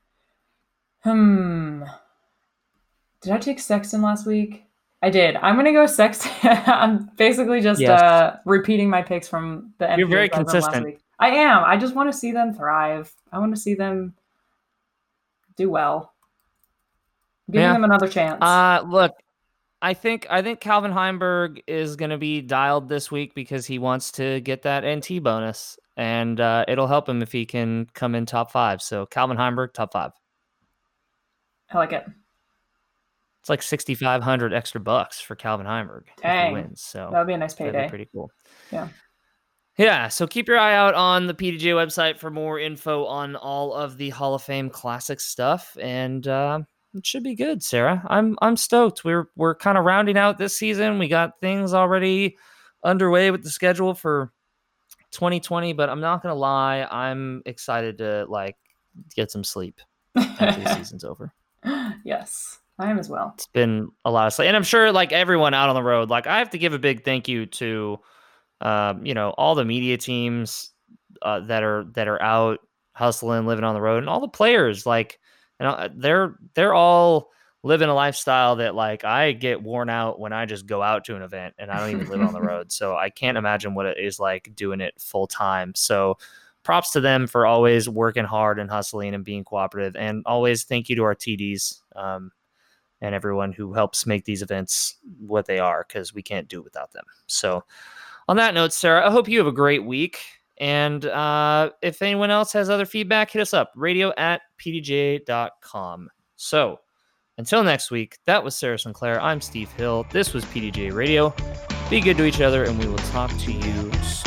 [SPEAKER 3] Hmm. Did I take Sexton last week? I did. I'm gonna go Sexton. I'm basically just
[SPEAKER 2] Yes.
[SPEAKER 3] uh, repeating my picks from the M P O
[SPEAKER 2] You're very
[SPEAKER 3] side from
[SPEAKER 2] consistent.
[SPEAKER 3] last week. I am. I just want to see them thrive. I want to see them do well. I'm giving
[SPEAKER 2] Yeah.
[SPEAKER 3] them another chance.
[SPEAKER 2] Uh, look, I think I think Calvin Heimberg is going to be dialed this week because he wants to get that N T bonus, and uh, it'll help him if he can come in top five. So Calvin Heimberg, top five.
[SPEAKER 3] I like it.
[SPEAKER 2] It's like sixty-five hundred extra bucks for Calvin Heimberg if
[SPEAKER 3] Dang.
[SPEAKER 2] he wins. So
[SPEAKER 3] That would be a nice
[SPEAKER 2] that'd be
[SPEAKER 3] payday.
[SPEAKER 2] pretty cool.
[SPEAKER 3] Yeah.
[SPEAKER 2] Yeah, so keep your eye out on the P D G A website for more info on all of the Hall of Fame Classic stuff, and uh, it should be good, Sarah. I'm I'm stoked. We're we're kind of rounding out this season. We got things already underway with the schedule for twenty twenty, but I'm not gonna lie, I'm excited to like get some sleep after the season's over.
[SPEAKER 3] Yes. I am as well.
[SPEAKER 2] It's been a lot of sleep. And I'm sure like everyone out on the road, like I have to give a big thank you to, um, you know, all the media teams uh, that are that are out hustling, living on the road, and all the players. Like, you know, they're they're all living a lifestyle that like I get worn out when I just go out to an event and I don't even live on the road. So I can't imagine what it is like doing it full time. So props to them for always working hard and hustling and being cooperative. And always thank you to our T Ds. Um, and everyone who helps make these events what they are, because we can't do it without them. So on that note, Sarah, I hope you have a great week. And uh, if anyone else has other feedback, hit us up, radio at p d g a dot com. So until next week, that was Sarah Sinclair. I'm Steve Hill. This was P D G A Radio. Be good to each other, and we will talk to you soon.